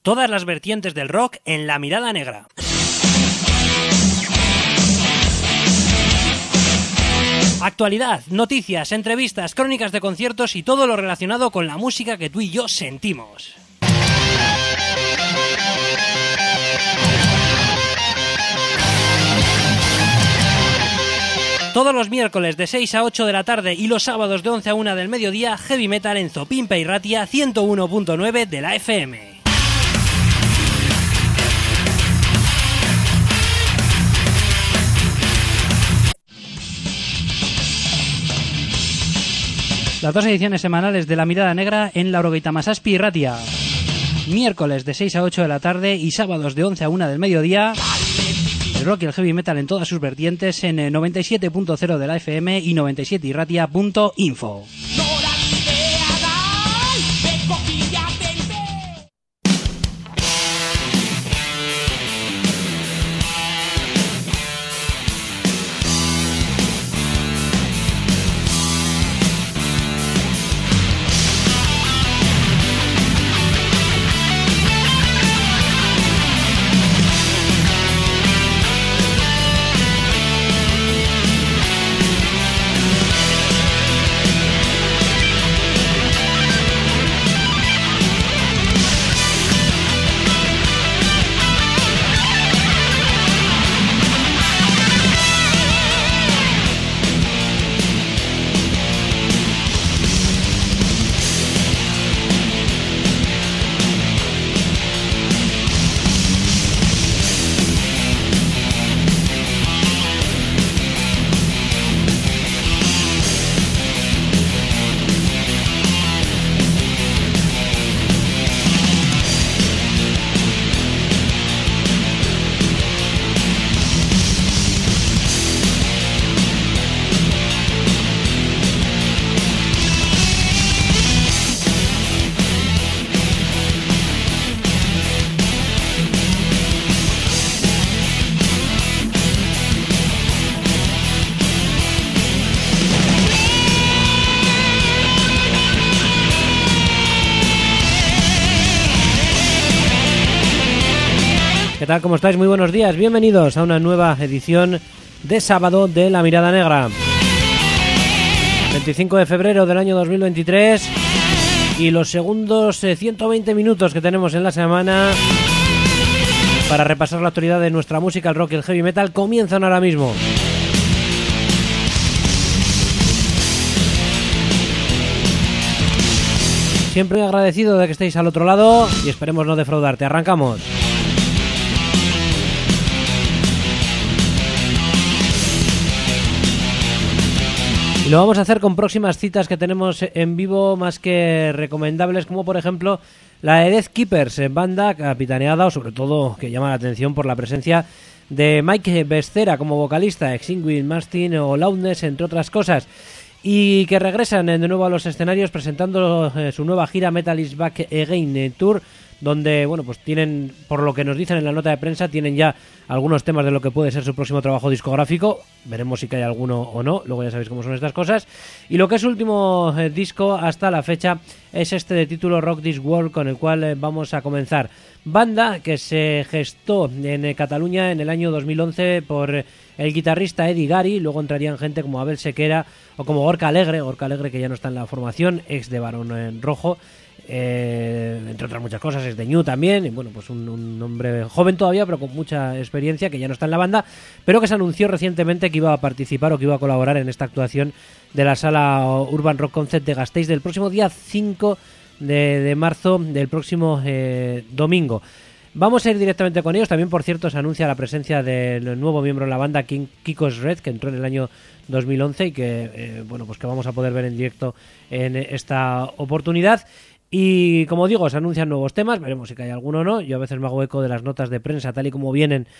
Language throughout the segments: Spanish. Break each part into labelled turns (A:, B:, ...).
A: Todas las vertientes del rock en La Mirada Negra. Actualidad, noticias, entrevistas, crónicas de conciertos y todo lo relacionado con la música que tú y yo sentimos. Todos los miércoles de 6 a 8 de la tarde y los sábados de 11 a 1 del mediodía, Heavy Metal en Zopimpa y Ratia 101.9 de la FM. Las dos ediciones semanales de La Mirada Negra en Laurogeita Masazpi y Ratia. Miércoles de 6 a 8 de la tarde y sábados de 11 a 1 del mediodía. El rock y el heavy metal en todas sus vertientes en 97.0 de la FM y 97irratia.info. ¿Qué tal? ¿Cómo estáis? Muy buenos días. Bienvenidos a una nueva edición de sábado de La Mirada Negra. 25 de febrero del año 2023 y los segundos 120 minutos que tenemos en la semana para repasar la actualidad de nuestra música, el rock y el heavy metal comienzan ahora mismo. Siempre agradecido de que estéis al otro lado y esperemos no defraudarte. Arrancamos. Y lo vamos a hacer con próximas citas que tenemos en vivo más que recomendables, como por ejemplo la de Death Keepers, banda capitaneada o sobre todo que llama la atención por la presencia de Mike Becerra como vocalista, Extinguished Martin o Loudness, entre otras cosas, y que regresan de nuevo a los escenarios presentando su nueva gira Metal is Back Again Tour, donde, bueno, pues tienen, por lo que nos dicen en la nota de prensa, tienen ya algunos temas de lo que puede ser su próximo trabajo discográfico. Veremos si cae alguno o no, luego ya sabéis cómo son estas cosas. Y lo que es su último disco hasta la fecha es este de título Rock This World, con el cual vamos a comenzar. Banda que se gestó en Cataluña en el año 2011 por el guitarrista Eddie Gary, luego entrarían gente como Abel Sequera o como Gorka Alegre que ya no está en la formación, ex de Barón Rojo. Entre otras muchas cosas, es de Ñu también, y bueno, pues un hombre joven todavía pero con mucha experiencia, que ya no está en la banda, pero que se anunció recientemente que iba a participar o que iba a colaborar en esta actuación de la sala Urban Rock Concept de Gasteiz del próximo día 5 de marzo, del próximo domingo. Vamos a ir directamente con ellos. También, por cierto, se anuncia la presencia del nuevo miembro de la banda, Kiko Shred, que entró en el año 2011 y que bueno, pues que vamos a poder ver en directo en esta oportunidad. Y como digo, se anuncian nuevos temas, veremos si cae alguno o no. Yo a veces me hago eco de las notas de prensa tal y como vienen,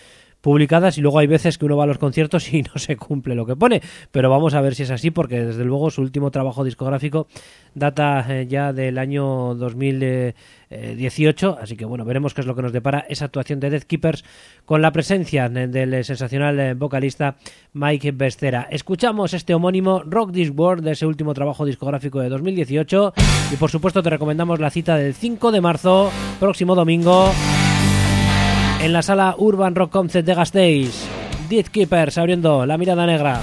A: publicadas, y luego hay veces que uno va a los conciertos y no se cumple lo que pone, pero vamos a ver si es así, porque desde luego su último trabajo discográfico data ya del año 2018, así que bueno, veremos qué es lo que nos depara esa actuación de Death Keepers con la presencia del sensacional vocalista Mike Bestera. Escuchamos este homónimo Rock This World de ese último trabajo discográfico de 2018, y por supuesto te recomendamos la cita del 5 de marzo, próximo domingo, en la sala Urban Rock Concert de Gasteiz. Death Keepers abriendo La Mirada Negra.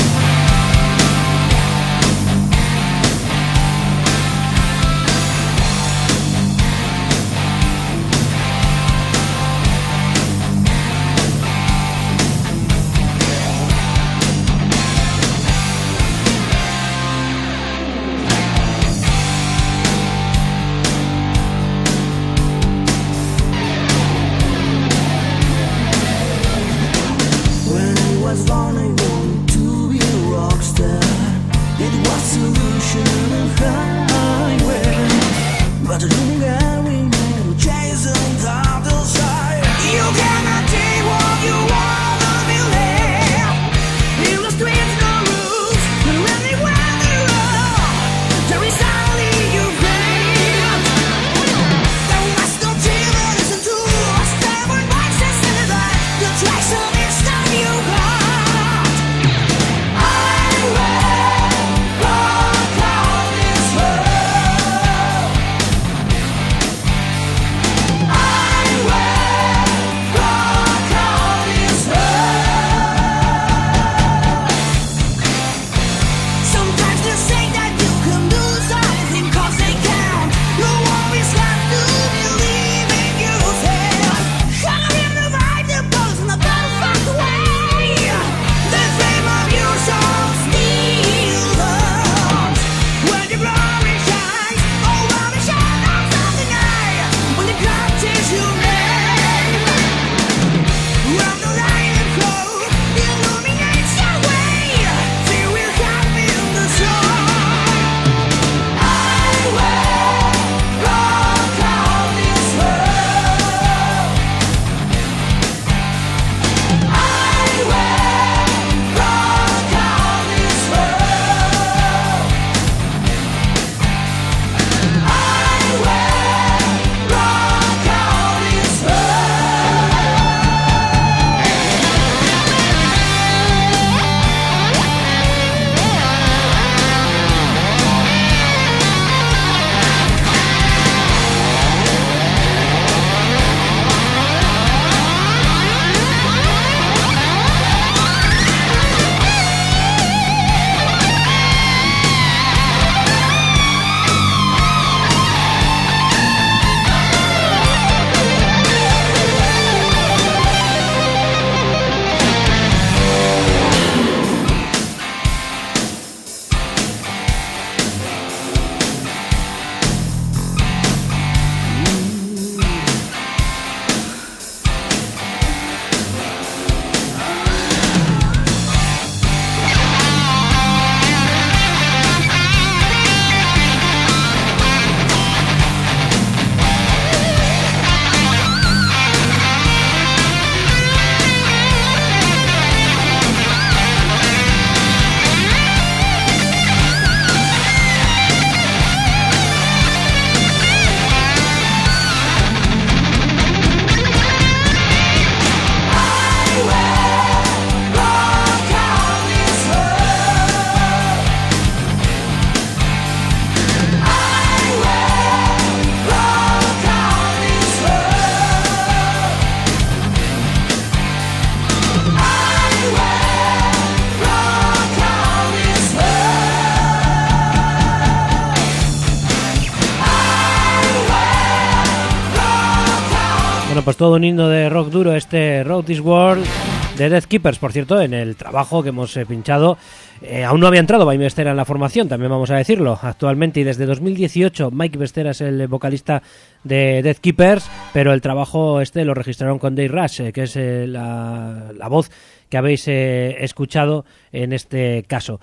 A: Pues todo un himno de rock duro, este Rock This World de Death Keepers. Por cierto, en el trabajo que hemos pinchado, aún no había entrado Mike Bestera en la formación, también vamos a decirlo, actualmente, y desde 2018 Mike Bestera es el vocalista de Death Keepers, pero el trabajo lo registraron con Dave Rush, que es la voz que habéis escuchado en este caso.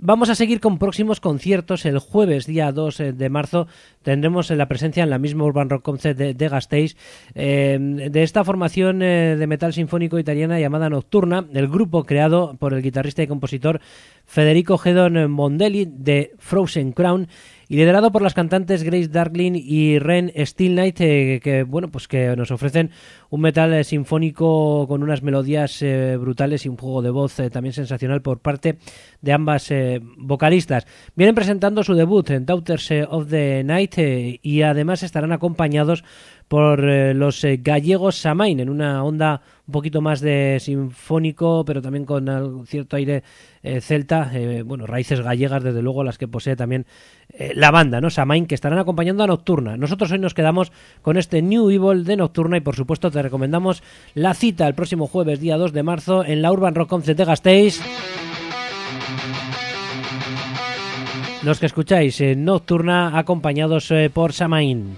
A: Vamos a seguir con próximos conciertos. El jueves, día 2 de marzo, tendremos la presencia en la misma Urban Rock Concert de Gasteiz de esta formación de metal sinfónico italiana llamada Nocturna, el grupo creado por el guitarrista y compositor Federico Gedon Mondelli de Frozen Crown y liderado por las cantantes Grace Darkling y Ren Steelnight, que nos ofrecen un metal sinfónico con unas melodías brutales y un juego de voz también sensacional por parte de ambas vocalistas. Vienen presentando su debut en Daughters of the Night y además estarán acompañados por los gallegos Samain, en una onda un poquito más de sinfónico, pero también con cierto aire celta, raíces gallegas, desde luego, las que posee también la banda, ¿no? Samain, que estarán acompañando a Nocturna. Nosotros hoy nos quedamos con este New Evil de Nocturna y, por supuesto, te recomendamos la cita el próximo jueves, día 2 de marzo, en la Urban Rock Concert de Gasteiz. Los que escucháis Nocturna acompañados por Samain.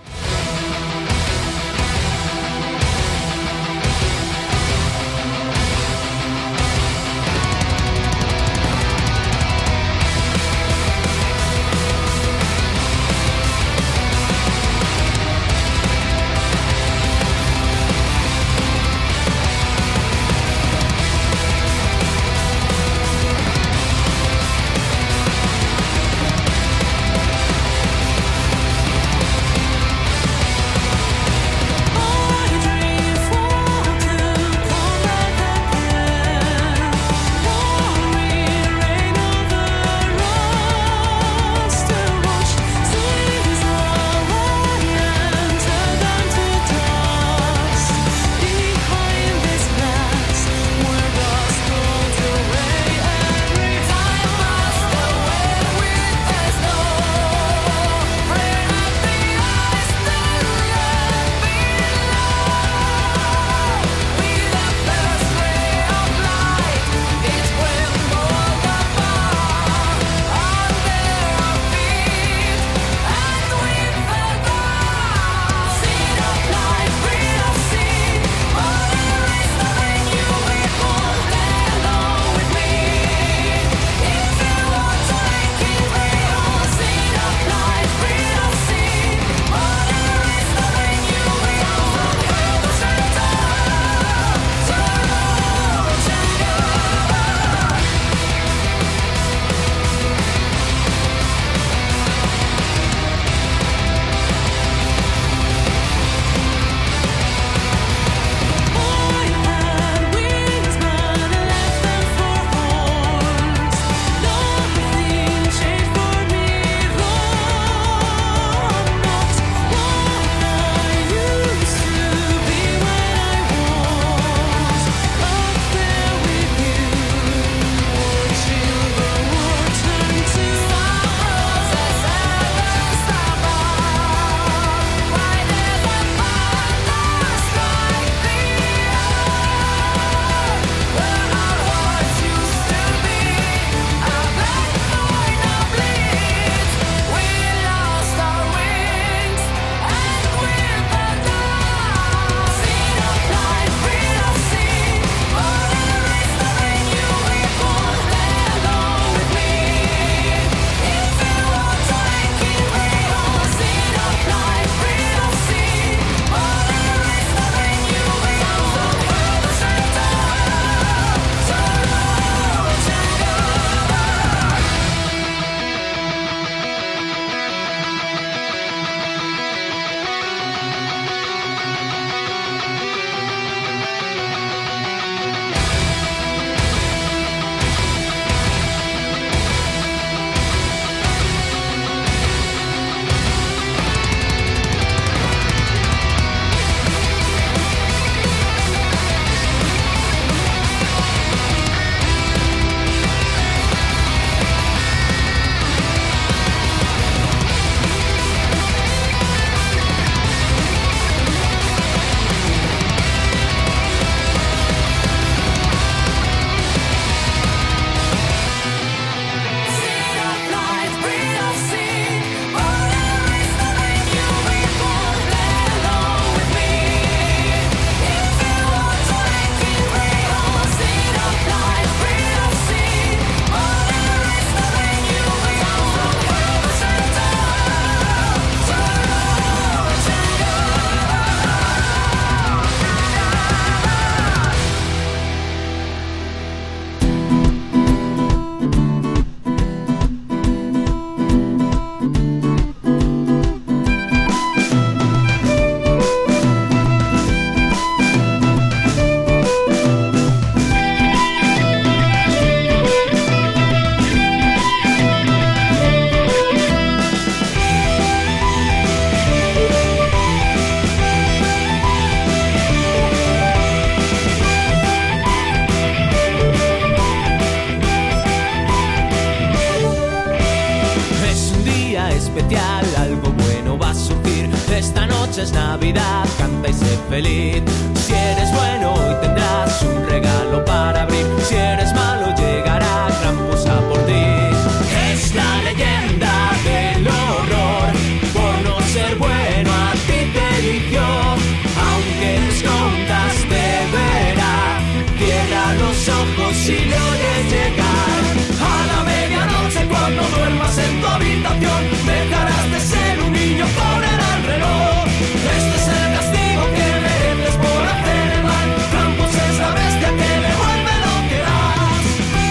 B: noche es Navidad, canta y sé feliz. Si eres bueno hoy tendrás un regalo para abrir. Si eres malo llegará Krampus a por ti. Es la leyenda del horror, por no ser bueno a ti te eligió. Aunque te escondas te verá, cierra los ojos y le oyes llegar. A la medianoche cuando duermas en tu habitación, dejarás de ser un niño con el reloj. Este es el castigo que mereces por hacer el mal. Krampus es la bestia que devuelve lo que das.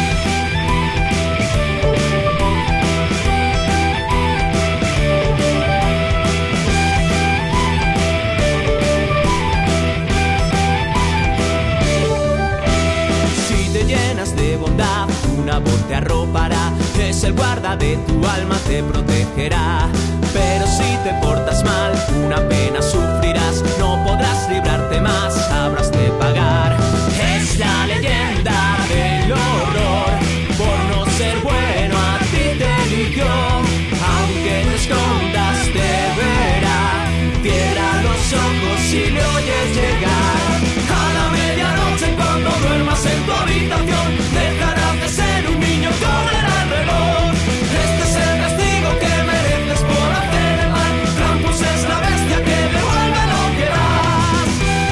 B: Si te llenas de bondad, una voz te arropará. Es el guarda de tu alma, te protegerá. Pero si te portas mal, una pena sufrirás. No podrás librarte más, habrás de pagar. Es la leyenda del horror, por no ser bueno a ti te eligió. Aunque te escondas te verá, cierra los ojos y le oyes llegar. A la medianoche cuando duermas en tu habitación, dejarás de ser un niño con el reloj. Este es el castigo que mereces por hacer el mal. Krampus es la bestia que devuelve lo que das.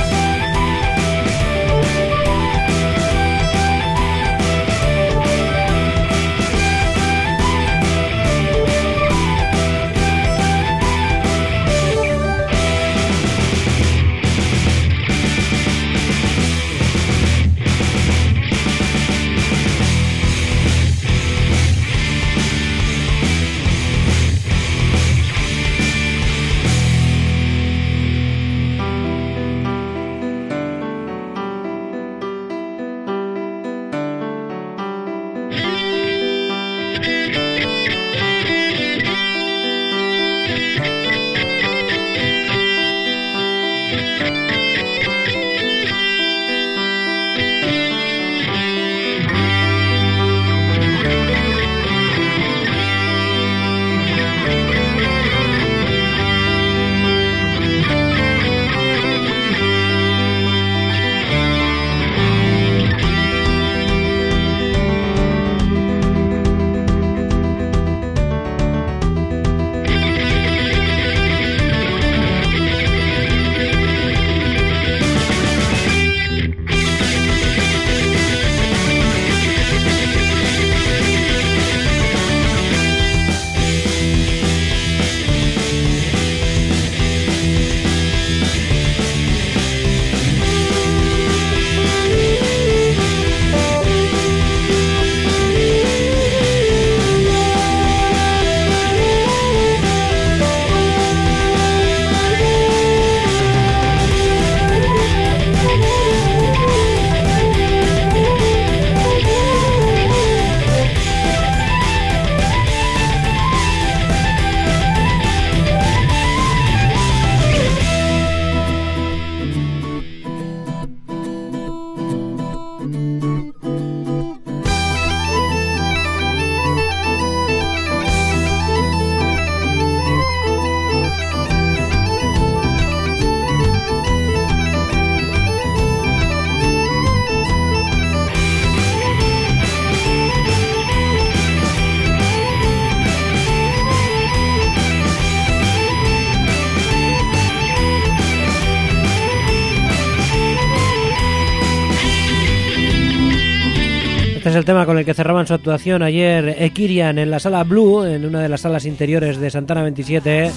A: Este es el tema con el que cerraban su actuación ayer Ekirian en la sala Blue, en una de las salas interiores de Santana 27,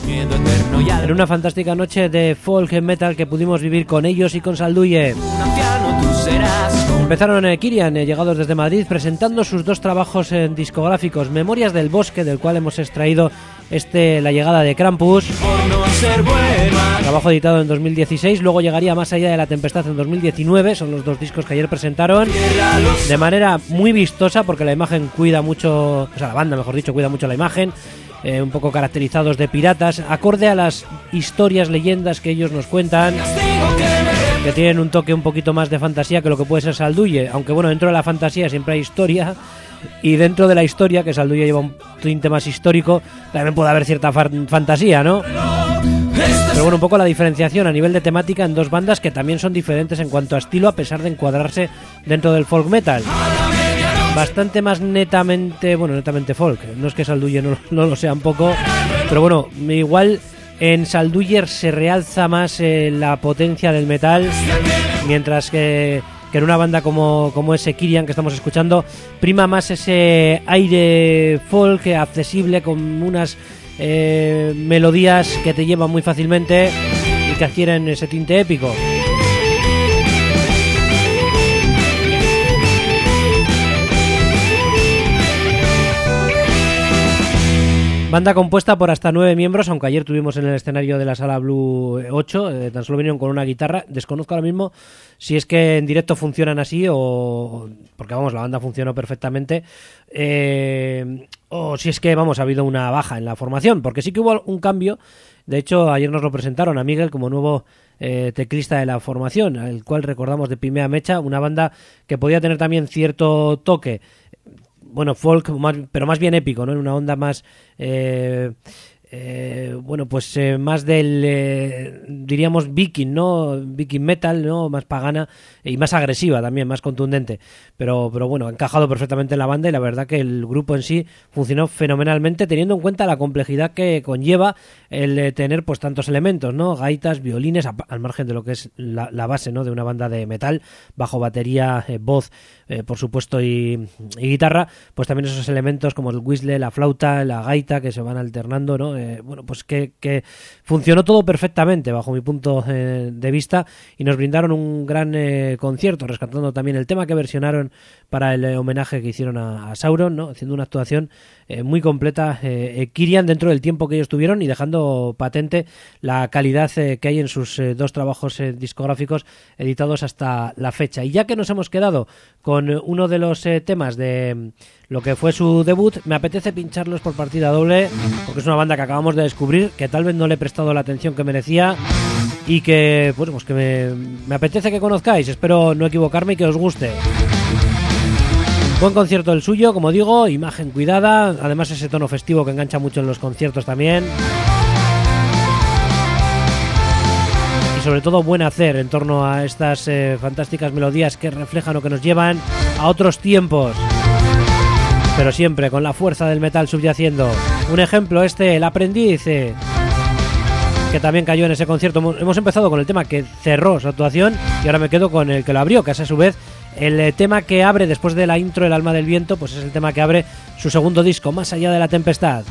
A: en una fantástica noche de folk metal que pudimos vivir con ellos y con Salduye. Empezaron Ekirian, llegados desde Madrid, presentando sus dos trabajos discográficos, Memorias del Bosque, del cual hemos extraído La llegada de Krampus, trabajo editado en 2016. Luego llegaría Más allá de la tempestad en 2019. Son los dos discos que ayer presentaron de manera muy vistosa, porque la imagen cuida mucho, o sea, la banda, mejor dicho, cuida mucho la imagen, un poco caracterizados de piratas, acorde a las historias, leyendas que ellos nos cuentan, que tienen un toque un poquito más de fantasía que lo que puede ser Salduye, aunque bueno, dentro de la fantasía siempre hay historia, y dentro de la historia, que Salduye lleva un tinte más histórico, también puede haber cierta fantasía, ¿no? Pero bueno, un poco la diferenciación a nivel de temática en dos bandas que también son diferentes en cuanto a estilo, a pesar de encuadrarse dentro del folk metal. Bastante más netamente folk. No es que Salduyer no lo sea un poco, pero bueno, igual en Salduyer se realza más la potencia del metal, mientras que en una banda como ese Kyrian que estamos escuchando prima más ese aire folk accesible con unas melodías que te llevan muy fácilmente y que adquieren ese tinte épico. Banda compuesta por hasta 9 miembros, aunque ayer tuvimos en el escenario de la Sala Blue 8, tan solo vinieron con una guitarra. Desconozco ahora mismo si es que en directo funcionan así o... porque vamos, la banda funcionó perfectamente. O si es que, ha habido una baja en la formación, porque sí que hubo un cambio. De hecho, ayer nos lo presentaron a Miguel como nuevo teclista de la formación, al cual recordamos de Pimea Mecha, una banda que podía tener también cierto toque, folk, pero más bien épico, ¿no? En una onda más más del diríamos viking, ¿no? Viking metal, ¿no? Más pagana y más agresiva también, más contundente, pero bueno, ha encajado perfectamente en la banda y la verdad que el grupo en sí funcionó fenomenalmente, teniendo en cuenta la complejidad que conlleva el tener pues tantos elementos, ¿no? Gaitas, violines, al margen de lo que es la base, ¿no? De una banda de metal, bajo, batería, voz, por supuesto, y guitarra, pues también esos elementos como el whistle, la flauta, la gaita que se van alternando, ¿no? Pues que funcionó todo perfectamente bajo mi punto de vista y nos brindaron un gran concierto, rescatando también el tema que versionaron para el homenaje que hicieron a Sauron, ¿no? Haciendo una actuación muy completa, Kyrian, dentro del tiempo que ellos tuvieron y dejando patente la calidad que hay en sus dos trabajos discográficos editados hasta la fecha. Y ya que nos hemos quedado con uno de los temas de lo que fue su debut, me apetece pincharlos por partida doble, porque es una banda que acabamos de descubrir, que tal vez no le he prestado la atención que merecía y que, pues que me apetece que conozcáis. Espero no equivocarme y que os guste. Buen concierto el suyo, como digo, imagen cuidada, además ese tono festivo que engancha mucho en los conciertos también. Y sobre todo buen hacer en torno a estas fantásticas melodías que reflejan o que nos llevan a otros tiempos, pero siempre con la fuerza del metal subyaciendo. Un ejemplo El Aprendiz, que también cayó en ese concierto. Hemos empezado con el tema que cerró su actuación y ahora me quedo con el que lo abrió, que es a su vez el tema que abre después de la intro, El Alma del Viento, pues es el tema que abre su segundo disco, Más allá de la tempestad.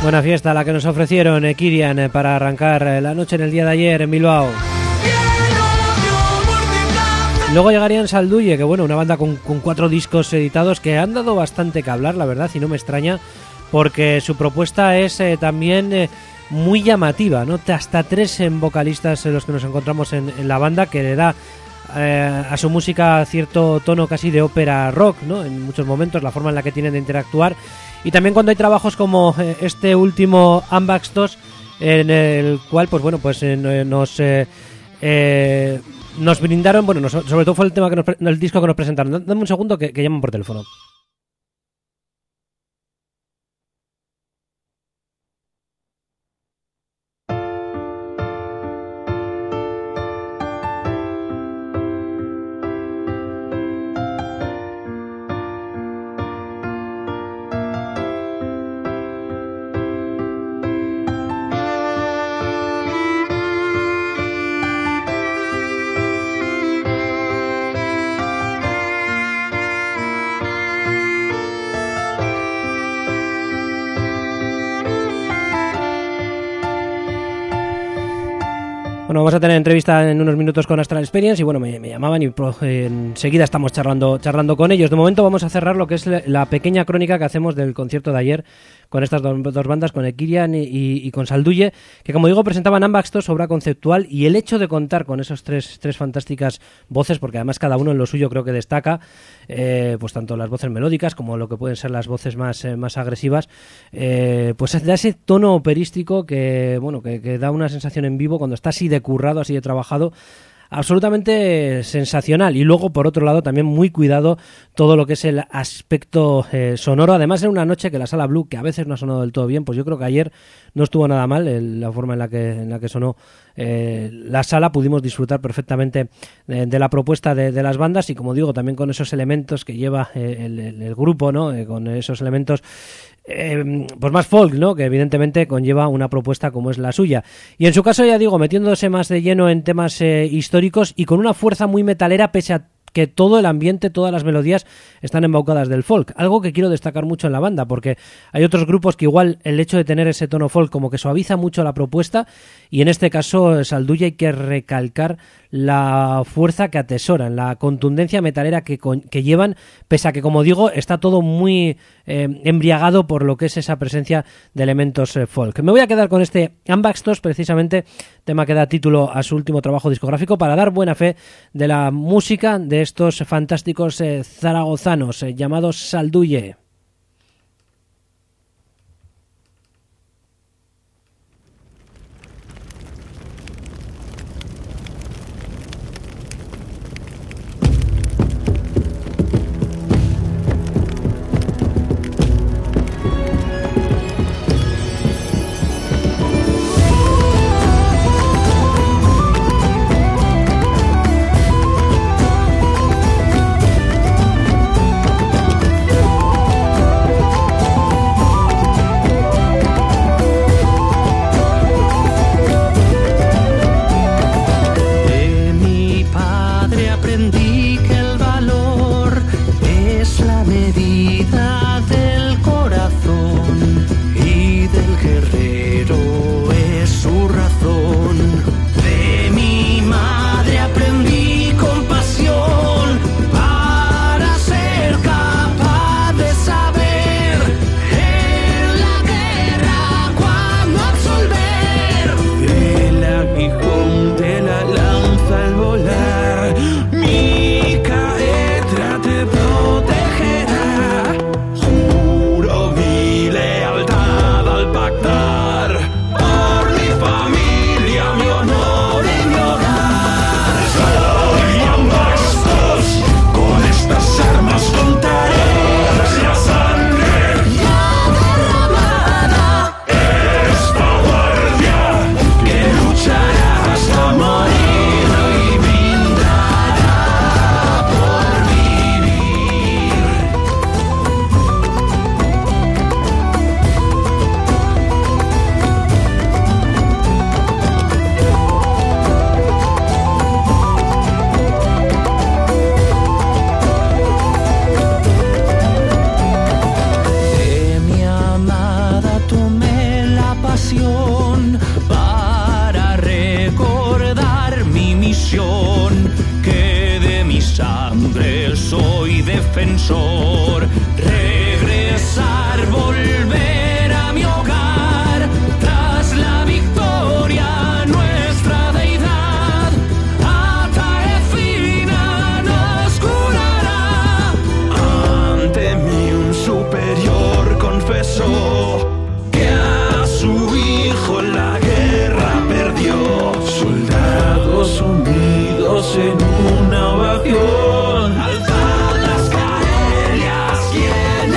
A: Buena fiesta la que nos ofrecieron Kirian para arrancar la noche en el día de ayer en Bilbao. Luego llegarían Salduye, que bueno, una banda con 4 discos editados que han dado bastante que hablar, la verdad, y no me extraña, porque su propuesta es también muy llamativa, ¿no? Hasta 3 vocalistas los que nos encontramos en la banda, que le da a su música cierto tono casi de ópera rock, ¿no? En muchos momentos, la forma en la que tienen de interactuar. Y también cuando hay trabajos como este último Ambax 2, en el cual, pues bueno, pues nos brindaron, bueno, sobre todo fue el tema el disco que nos presentaron. Dame un segundo que llaman por teléfono. Bueno, vamos a tener entrevista en unos minutos con Astral Experience y bueno, me llamaban y enseguida estamos charlando con ellos. De momento vamos a cerrar lo que es la pequeña crónica que hacemos del concierto de ayer con estas dos bandas, con Ekirian y con Salduye, que como digo presentaban Ambax 2, obra conceptual, y el hecho de contar con esos tres fantásticas voces, porque además cada uno en lo suyo creo que destaca, pues tanto las voces melódicas como lo que pueden ser las voces más agresivas, pues da ese tono operístico que bueno que da una sensación en vivo cuando está así de currado, así de trabajado, absolutamente sensacional. Y luego, por otro lado, también muy cuidado todo lo que es el aspecto sonoro. Además, en una noche que la Sala Blue, que a veces no ha sonado del todo bien, pues yo creo que ayer no estuvo nada mal la forma en la que sonó la sala. Pudimos disfrutar perfectamente de la propuesta de las bandas, y como digo, también con esos elementos que lleva el grupo, ¿no? Con esos elementos pues más folk, ¿no? Que evidentemente conlleva una propuesta como es la suya. Y en su caso, ya digo, metiéndose más de lleno en temas históricos y con una fuerza muy metalera, pese a que todo el ambiente, todas las melodías están embaucadas del folk. Algo que quiero destacar mucho en la banda, porque hay otros grupos que igual el hecho de tener ese tono folk como que suaviza mucho la propuesta, y en este caso Salduye hay que recalcar la fuerza que atesoran, la contundencia metalera que llevan, pese a que, como digo, está todo muy embriagado por lo que es esa presencia de elementos folk. Me voy a quedar con este Ambax 2, precisamente tema que da título a su último trabajo discográfico, para dar buena fe de la música de estos fantásticos zaragozanos llamados Salduye.
B: por regresar, volver a mi hogar. Tras la victoria, nuestra deidad a Taefina nos curará. Ante mí un superior confesó que a su hijo la guerra perdió. Soldados unidos en una ovación, alzad las caellas, ¿quién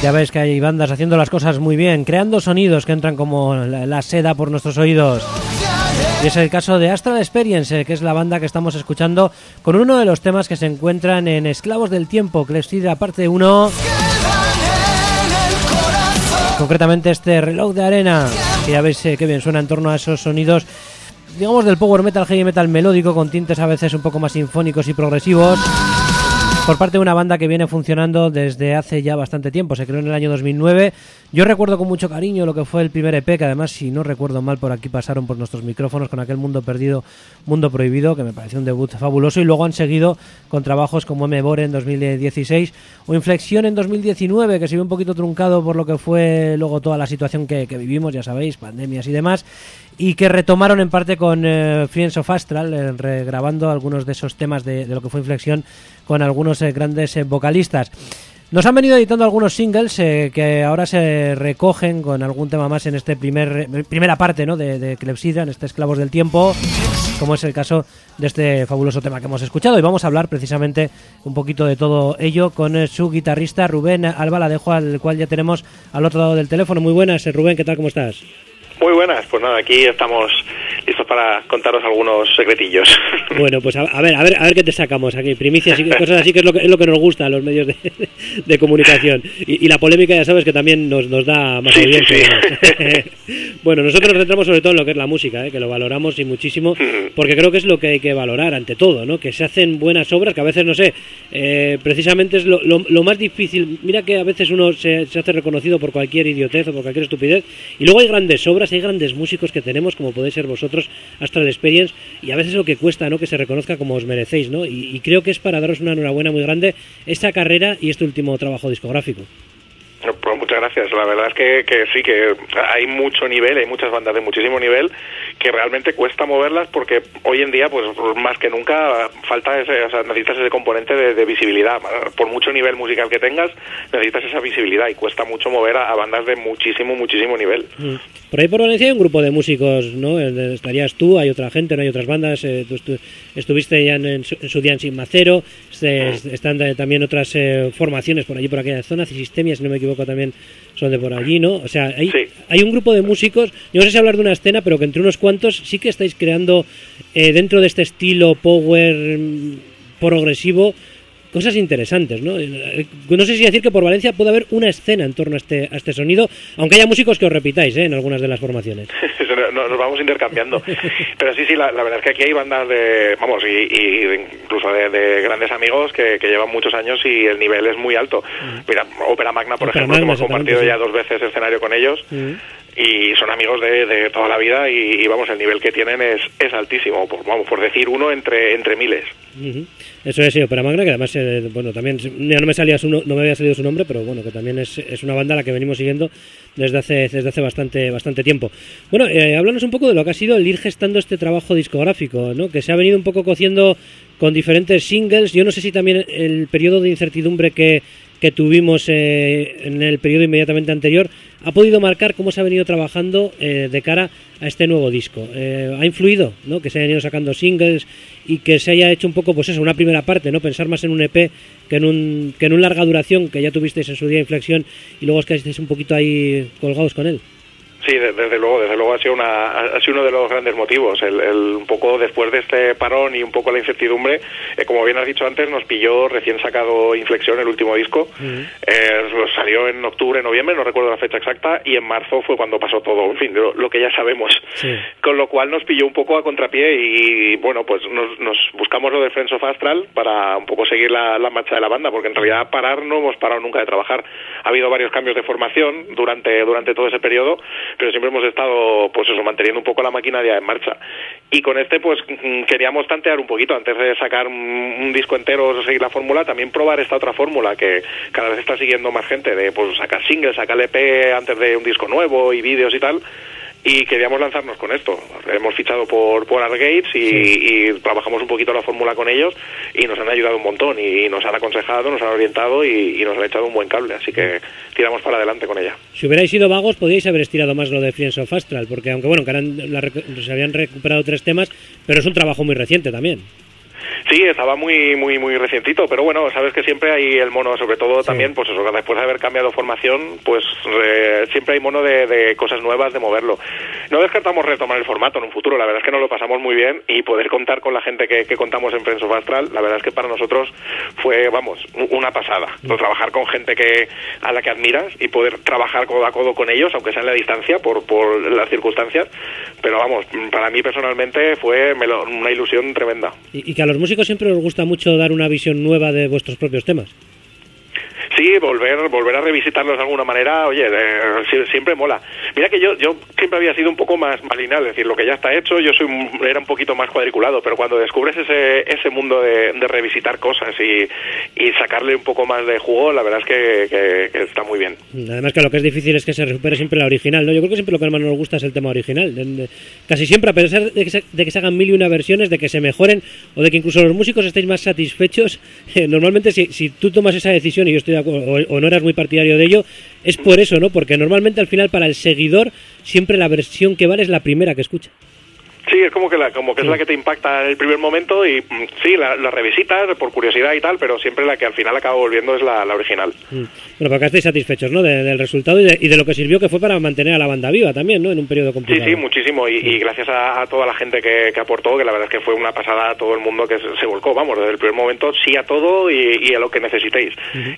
A: Ya ves que hay bandas haciendo las cosas muy bien, creando sonidos que entran como la seda por nuestros oídos. Y es el caso de Astral Experience, que es la banda que estamos escuchando con uno de los temas que se encuentran en Esclavos del Tiempo, Clepsidra parte 1. Concretamente este Reloj de Arena, que ya veis que bien suena en torno a esos sonidos, digamos, del power metal, heavy metal melódico, con tintes a veces un poco más sinfónicos y progresivos, por parte de una banda que viene funcionando desde hace ya bastante tiempo. Se creó en el año 2009. Yo recuerdo con mucho cariño lo que fue el primer EP, que además, si no recuerdo mal, por aquí pasaron por nuestros micrófonos con aquel Mundo Perdido, Mundo Prohibido, que me pareció un debut fabuloso, y luego han seguido con trabajos como M-Bore en 2016 o Inflexión en 2019, que se vio un poquito truncado por lo que fue luego toda la situación que vivimos, ya sabéis, pandemias y demás, y que retomaron en parte con Friends of Astral, regrabando algunos de esos temas de lo que fue Inflexión con algunos grandes vocalistas. Nos han venido editando algunos singles que ahora se recogen con algún tema más en este primera parte, ¿no?, de Clepsidra, en este Esclavos del Tiempo, como es el caso de este fabuloso tema que hemos escuchado. Y vamos a hablar precisamente un poquito de todo ello con su guitarrista Rubén Albaladejo, al cual ya tenemos al otro lado del teléfono. Muy buenas, Rubén, ¿qué tal? ¿Cómo estás?
C: Muy buenas, pues nada, aquí estamos listos para contaros algunos secretillos. Bueno,
A: pues a ver qué te sacamos aquí, primicias y cosas así, que es lo que nos gusta a los medios de comunicación. Y la polémica, ya sabes, que también nos da más audiencia. Sí. Bueno, nosotros nos centramos sobre todo en lo que es la música, que lo valoramos y muchísimo, porque creo que es lo que hay que valorar ante todo, ¿no? Que se hacen buenas obras, que a veces, no sé, precisamente es lo más difícil. Mira que a veces uno se hace reconocido por cualquier idiotez o por cualquier estupidez, y luego hay grandes obras, hay grandes músicos que tenemos, como podéis ser vosotros, Astral Experience, y a veces lo que cuesta, ¿no?, que se reconozca como os merecéis, ¿no? Y creo que es para daros una enhorabuena muy grande esta carrera y este último trabajo discográfico.
C: Pues muchas gracias. La verdad es que sí, que hay mucho nivel, hay muchas bandas de muchísimo nivel que realmente cuesta moverlas, porque hoy en día, pues más que nunca, necesitas ese componente de visibilidad. Por mucho nivel musical que tengas, necesitas esa visibilidad, y cuesta mucho mover a bandas de muchísimo nivel.
A: Por ahí por Valencia hay un grupo de músicos, ¿no? Estarías tú, hay otra gente, no hay otras bandas. Tú estuviste ya en su día en Sigmacero, están también otras formaciones por allí, por aquella zona. Cisistemia, si no me equivoco, también son de por allí, ¿no? O sea, hay un grupo de músicos, yo no sé si hablar de una escena, pero que entre unos cuantos sí que estáis creando dentro de este estilo power progresivo cosas interesantes, ¿no? No sé si decir que por Valencia puede haber una escena en torno a este sonido, aunque haya músicos que os repitáis, en algunas de las formaciones.
C: Nos vamos intercambiando. Pero sí, la verdad es que aquí hay bandas y incluso de grandes amigos que llevan muchos años, y el nivel es muy alto. Mira, Ópera Magna, por ejemplo, que hemos compartido ya 2 veces escenario con ellos. Y son amigos de toda la vida, y vamos, el nivel que tienen es altísimo, por decir uno entre miles.
A: Eso es, sí, Ópera Magna, que además, también ya no me había salido su nombre, pero bueno, que también es una banda a la que venimos siguiendo desde hace bastante tiempo. Bueno, háblanos un poco de lo que ha sido el ir gestando este trabajo discográfico, ¿no?, que se ha venido un poco cociendo con diferentes singles. Yo no sé si también el periodo de incertidumbre que tuvimos en el periodo inmediatamente anterior ha podido marcar cómo se ha venido trabajando de cara a este nuevo disco. Ha influido, ¿no?, que se hayan ido sacando singles y que se haya hecho un poco, pues eso, una primera parte, ¿no?, pensar más en un EP que en un larga duración, que ya tuvisteis en su día Inflexión, y luego os quedasteis un poquito ahí colgados con él.
C: Sí, desde luego ha sido uno de los grandes motivos, un poco después de este parón y un poco la incertidumbre. Como bien has dicho antes, nos pilló recién sacado Inflexión, el último disco. Salió en octubre, noviembre, no recuerdo la fecha exacta, y en marzo fue cuando pasó todo, en fin, lo que ya sabemos. Sí. Con lo cual nos pilló un poco a contrapié, y bueno, pues nos buscamos lo de Friends of Astral para un poco seguir la marcha de la banda, porque en realidad no hemos parado nunca de trabajar. Ha habido varios cambios de formación durante todo ese periodo, pero siempre hemos estado, pues eso, manteniendo un poco la máquina ya en marcha. Y con este, pues queríamos tantear un poquito, antes de sacar un disco entero, seguir la fórmula, también probar esta otra fórmula que cada vez está siguiendo más gente, de pues sacar singles, sacar EP antes de un disco nuevo y vídeos y tal. Y queríamos lanzarnos con esto. Hemos fichado por Art Gates y trabajamos un poquito la fórmula con ellos, y nos han ayudado un montón, y nos han aconsejado, nos han orientado, y nos han echado un buen cable, así que tiramos para adelante con ella.
A: Si hubierais sido vagos, podíais haber estirado más lo de Friends of Astral, porque aunque bueno, que se habían recuperado 3 temas, pero es un trabajo muy reciente también.
C: Sí, estaba muy recientito, pero bueno, sabes que siempre hay el mono, sobre todo también, pues eso, después de haber cambiado formación, pues siempre hay mono de cosas nuevas, de moverlo. No descartamos retomar el formato en un futuro, la verdad es que nos lo pasamos muy bien y poder contar con la gente que contamos en Friends of Astral, la verdad es que para nosotros fue, vamos, una pasada. Trabajar con gente a la que admiras y poder trabajar codo a codo con ellos, aunque sea en la distancia, por las circunstancias, pero vamos, para mí personalmente fue una ilusión tremenda.
A: Y que a los músicos siempre os gusta mucho dar una visión nueva de vuestros propios temas.
C: Sí, volver a revisitarlos de alguna manera, oye, siempre mola. Mira que yo siempre había sido un poco más lineal, es decir, lo que ya está hecho, era un poquito más cuadriculado, pero cuando descubres ese mundo de revisitar cosas y sacarle un poco más de jugo, la verdad es que está muy bien.
A: Además que lo que es difícil es que se recupere siempre la original, ¿no? Yo creo que siempre lo que más nos gusta es el tema original. Casi siempre, a pesar de que se hagan 1001 versiones, de que se mejoren o de que incluso los músicos estéis más satisfechos, normalmente si tú tomas esa decisión, y yo estoy de acuerdo, o no eras muy partidario de ello, es por eso, ¿no? Porque normalmente al final para el seguidor siempre la versión que vale es la primera que escucha.
C: Sí, es como que es la que te impacta en el primer momento y sí, la revisitas por curiosidad y tal, pero siempre la que al final acaba volviendo es la original.
A: Bueno, porque estáis satisfechos, ¿no? Del resultado y de lo que sirvió, que fue para mantener a la banda viva también, ¿no? En un periodo complicado.
C: Sí, muchísimo. Y gracias a toda la gente que aportó, que la verdad es que fue una pasada a todo el mundo que se volcó, vamos, desde el primer momento, sí a todo y a lo que necesitéis.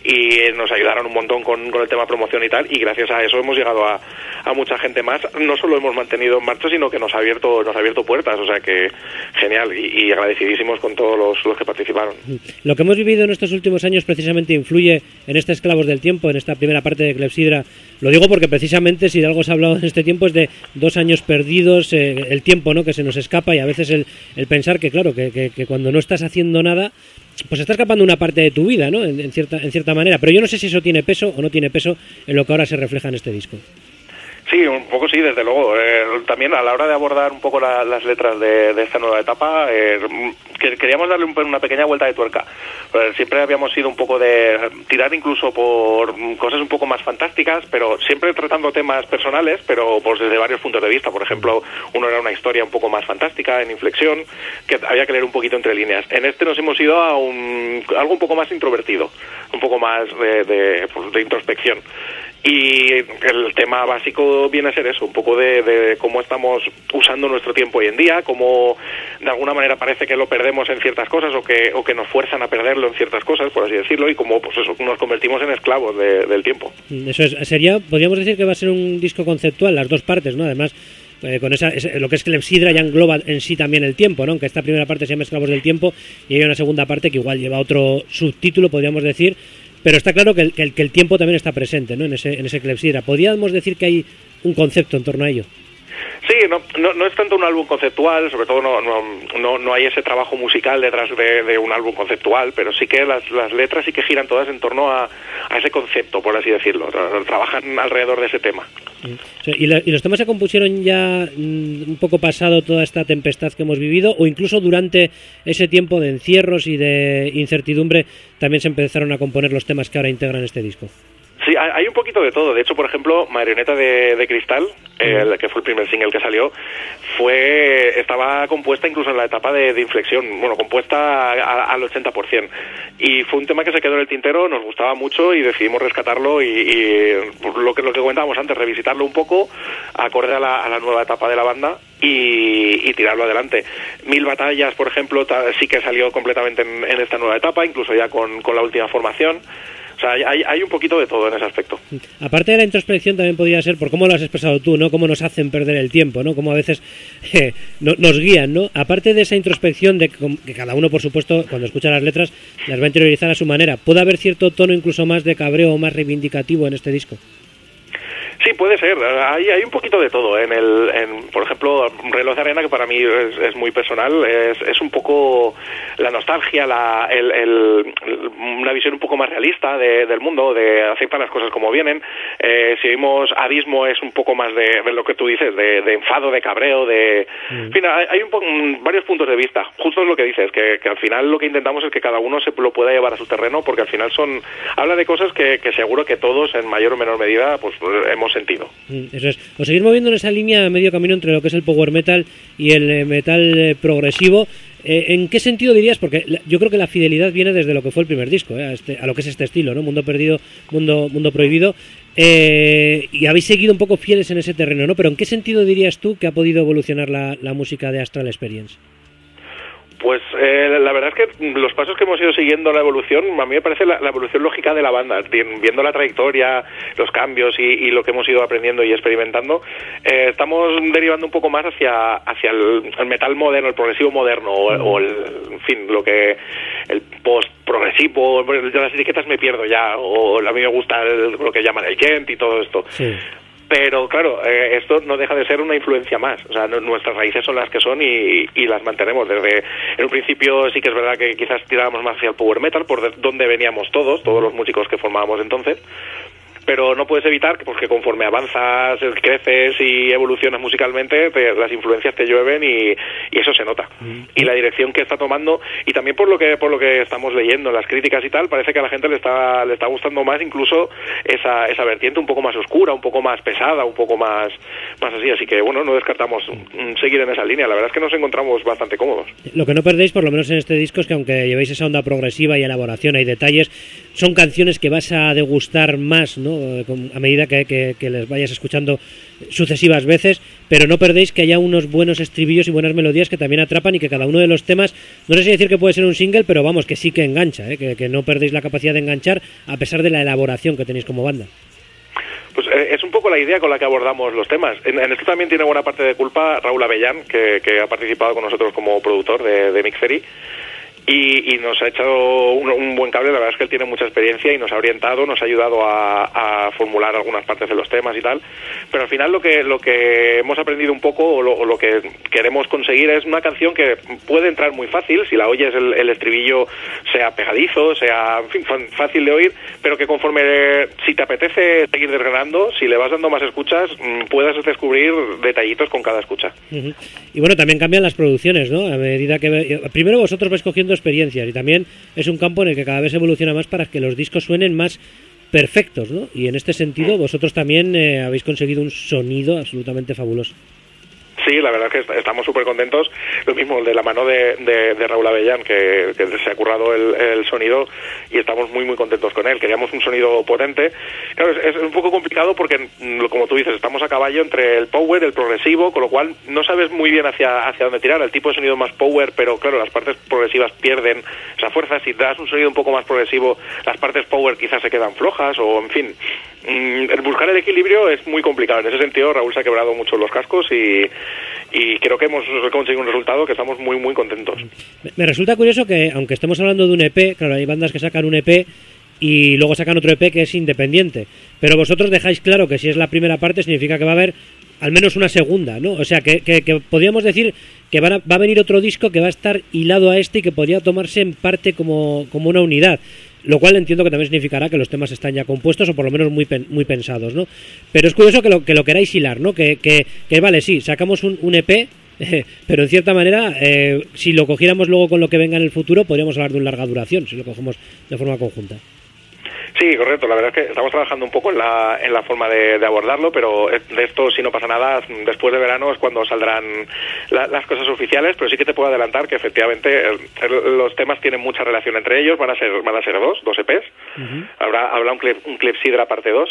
C: Y nos ayudaron un montón con el tema promoción y tal, y gracias a eso hemos llegado a mucha gente más. No solo hemos mantenido en marcha, sino que nos ha abierto puertas, o sea que genial y agradecidísimos con todos los que participaron.
A: Lo que hemos vivido en estos últimos años precisamente influye en este Esclavos del Tiempo, en esta primera parte de Clepsidra. Lo digo porque precisamente si de algo se ha hablado en este tiempo es de 2 años perdidos, el tiempo, ¿no? Que se nos escapa, y a veces el pensar que claro, que cuando no estás haciendo nada, pues está escapando una parte de tu vida, ¿no? En cierta manera, pero yo no sé si eso tiene peso o no tiene peso en lo que ahora se refleja en este disco.
C: Sí, un poco sí, desde luego. También a la hora de abordar un poco las letras de esta nueva etapa, queríamos darle una pequeña vuelta de tuerca. Siempre habíamos sido un poco de tirar incluso por cosas un poco más fantásticas, pero siempre tratando temas personales, pero pues desde varios puntos de vista. Por ejemplo, uno era una historia un poco más fantástica, en inflexión, que había que leer un poquito entre líneas. En este nos hemos ido a algo un poco más introvertido, un poco más de introspección. Y el tema básico viene a ser eso, un poco de cómo estamos usando nuestro tiempo hoy en día, cómo de alguna manera parece que lo perdemos en ciertas cosas o que nos fuerzan a perderlo en ciertas cosas, por así decirlo, y cómo pues eso, nos convertimos en esclavos del tiempo.
A: Eso podríamos decir que va a ser un disco conceptual, las dos partes, ¿no? Además, con lo que es Clepsidra ya engloba en sí también el tiempo, ¿no? Aunque esta primera parte se llama Esclavos del Tiempo y hay una segunda parte que igual lleva otro subtítulo, podríamos decir. Pero está claro que el tiempo también está presente, ¿no? En ese Clepsidra. ¿Podríamos decir que hay un concepto en torno a ello?
C: Sí, no es tanto un álbum conceptual, sobre todo no hay ese trabajo musical detrás de un álbum conceptual, pero sí que las letras sí que giran todas en torno a ese concepto, por así decirlo. Trabajan alrededor de ese tema.
A: ¿Y los temas se compusieron ya un poco pasado toda esta tempestad que hemos vivido, o incluso durante ese tiempo de encierros y de incertidumbre también se empezaron a componer los temas que ahora integran este disco?
C: Sí, hay un poquito de todo. De hecho, por ejemplo, Marioneta de Cristal, que fue el primer single que salió, estaba compuesta incluso en la etapa de inflexión, bueno, compuesta al 80%. Y fue un tema que se quedó en el tintero, nos gustaba mucho y decidimos rescatarlo y lo que comentábamos antes, revisitarlo un poco, acorde a la nueva etapa de la banda y tirarlo adelante. 1000 batallas, por ejemplo, sí que salió completamente en esta nueva etapa, incluso ya con la última formación. O sea, hay un poquito de todo en ese aspecto.
A: Aparte de la introspección también podría ser por cómo lo has expresado tú, ¿no? Cómo nos hacen perder el tiempo, ¿no? Cómo a veces nos guían, ¿no? Aparte de esa introspección de que cada uno, por supuesto, cuando escucha las letras, las va a interiorizar a su manera. ¿Puede haber cierto tono incluso más de cabreo o más reivindicativo en este disco?
C: Sí, puede ser. Hay un poquito de todo. Por ejemplo, Reloj de Arena, que para mí es muy personal, es un poco la nostalgia, una visión un poco más realista del mundo, de aceptar las cosas como vienen. Si vimos Abismo, es un poco más de lo que tú dices, de enfado, de cabreo, En fin, hay varios puntos de vista. Justo es lo que dices, que al final lo que intentamos es que cada uno se lo pueda llevar a su terreno, porque al final habla de cosas que seguro que todos, en mayor o menor medida, pues hemos sentido.
A: Eso es. Os seguís moviendo en esa línea a medio camino entre lo que es el power metal y el metal progresivo. ¿En qué sentido dirías? Porque yo creo que la fidelidad viene desde lo que fue el primer disco, a lo que es este estilo, ¿no? Mundo Perdido, Mundo Prohibido, y habéis seguido un poco fieles en ese terreno, ¿no? Pero ¿en qué sentido dirías tú que ha podido evolucionar la música de Astral Experience?
C: Pues la verdad es que los pasos que hemos ido siguiendo la evolución, a mí me parece la evolución lógica de la banda, viendo la trayectoria, los cambios y lo que hemos ido aprendiendo y experimentando, estamos derivando un poco más hacia el metal moderno, el progresivo moderno, o el post progresivo. Yo las etiquetas me pierdo ya, o a mí me gusta lo que llaman el gent y todo esto. Sí. Pero claro, esto no deja de ser una influencia más. O sea, nuestras raíces son las que son y las mantenemos. En un principio sí que es verdad que quizás tirábamos más hacia el power metal, por donde veníamos todos los músicos que formábamos entonces. Pero no puedes evitar que conforme avanzas, creces y evolucionas musicalmente, las influencias te llueven y eso se nota. Y la dirección que está tomando, y también por lo que estamos leyendo, las críticas y tal, parece que a la gente le está gustando más incluso esa vertiente un poco más oscura, un poco más pesada, un poco más así. Así que bueno, no descartamos seguir en esa línea. La verdad es que nos encontramos bastante cómodos.
A: Lo que no perdéis, por lo menos en este disco, es que aunque llevéis esa onda progresiva y elaboración, hay detalles, son canciones que vas a degustar más, ¿no? A medida que les vayas escuchando sucesivas veces, pero no perdéis que haya unos buenos estribillos y buenas melodías que también atrapan, y que cada uno de los temas, no sé si decir que puede ser un single, pero vamos, que sí que engancha, que no perdéis la capacidad de enganchar a pesar de la elaboración que tenéis como banda.
C: Pues es un poco la idea con la que abordamos los temas. En esto también tiene buena parte de culpa Raúl Avellán, que ha participado con nosotros como productor de Mixery. Y nos ha echado un buen cable. La verdad es que él tiene mucha experiencia y nos ha orientado, nos ha ayudado a formular algunas partes de los temas y tal, pero al final lo que hemos aprendido un poco, o lo que queremos conseguir, es una canción que puede entrar muy fácil, si la oyes el estribillo sea pegadizo, sea en fin, fácil de oír, pero que conforme, si te apetece seguir desgranando, si le vas dando más escuchas, puedas descubrir detallitos con cada escucha.
A: Uh-huh. Y bueno, también cambian las producciones, ¿no? A medida que primero vosotros vais cogiendo experiencias, y también es un campo en el que cada vez evoluciona más para que los discos suenen más perfectos, ¿no? Y en este sentido vosotros también habéis conseguido un sonido absolutamente fabuloso.
C: Sí, la verdad es que estamos súper contentos. Lo mismo, de la mano de Raúl Avellán, que se ha currado el sonido, y estamos muy muy contentos con él. Queríamos un sonido potente. Claro, es un poco complicado porque, como tú dices, estamos a caballo entre el power, el progresivo, con lo cual no sabes muy bien hacia dónde tirar. El tipo de sonido más power, pero claro, las partes progresivas pierden esa fuerza. Si das un sonido un poco más progresivo, las partes power quizás se quedan flojas, o en fin, buscar el equilibrio es muy complicado. En ese sentido, Raúl se ha quebrado mucho los cascos y creo que hemos conseguido un resultado que estamos muy muy contentos.
A: Me resulta curioso que, aunque estemos hablando de un EP, claro, hay bandas que sacan un EP y luego sacan otro EP que es independiente, pero vosotros dejáis claro que si es la primera parte significa que va a haber al menos una segunda, ¿no? O sea, que podríamos decir que va a venir otro disco que va a estar hilado a este y que podría tomarse en parte como una unidad. Lo cual entiendo que también significará que los temas están ya compuestos, o por lo menos muy pensados, ¿no? Pero es curioso que lo queráis hilar, ¿no? Que vale, sí, sacamos un EP, pero en cierta manera, si lo cogiéramos luego con lo que venga en el futuro, podríamos hablar de una larga duración, si lo cogemos de forma conjunta.
C: Sí, correcto. La verdad es que estamos trabajando un poco en la forma de abordarlo, pero de esto, si no pasa nada, después de verano es cuando saldrán las cosas oficiales, pero sí que te puedo adelantar que efectivamente los temas tienen mucha relación entre ellos. Van a ser dos EPs. Uh-huh. Habrá un Clepsydra parte 2.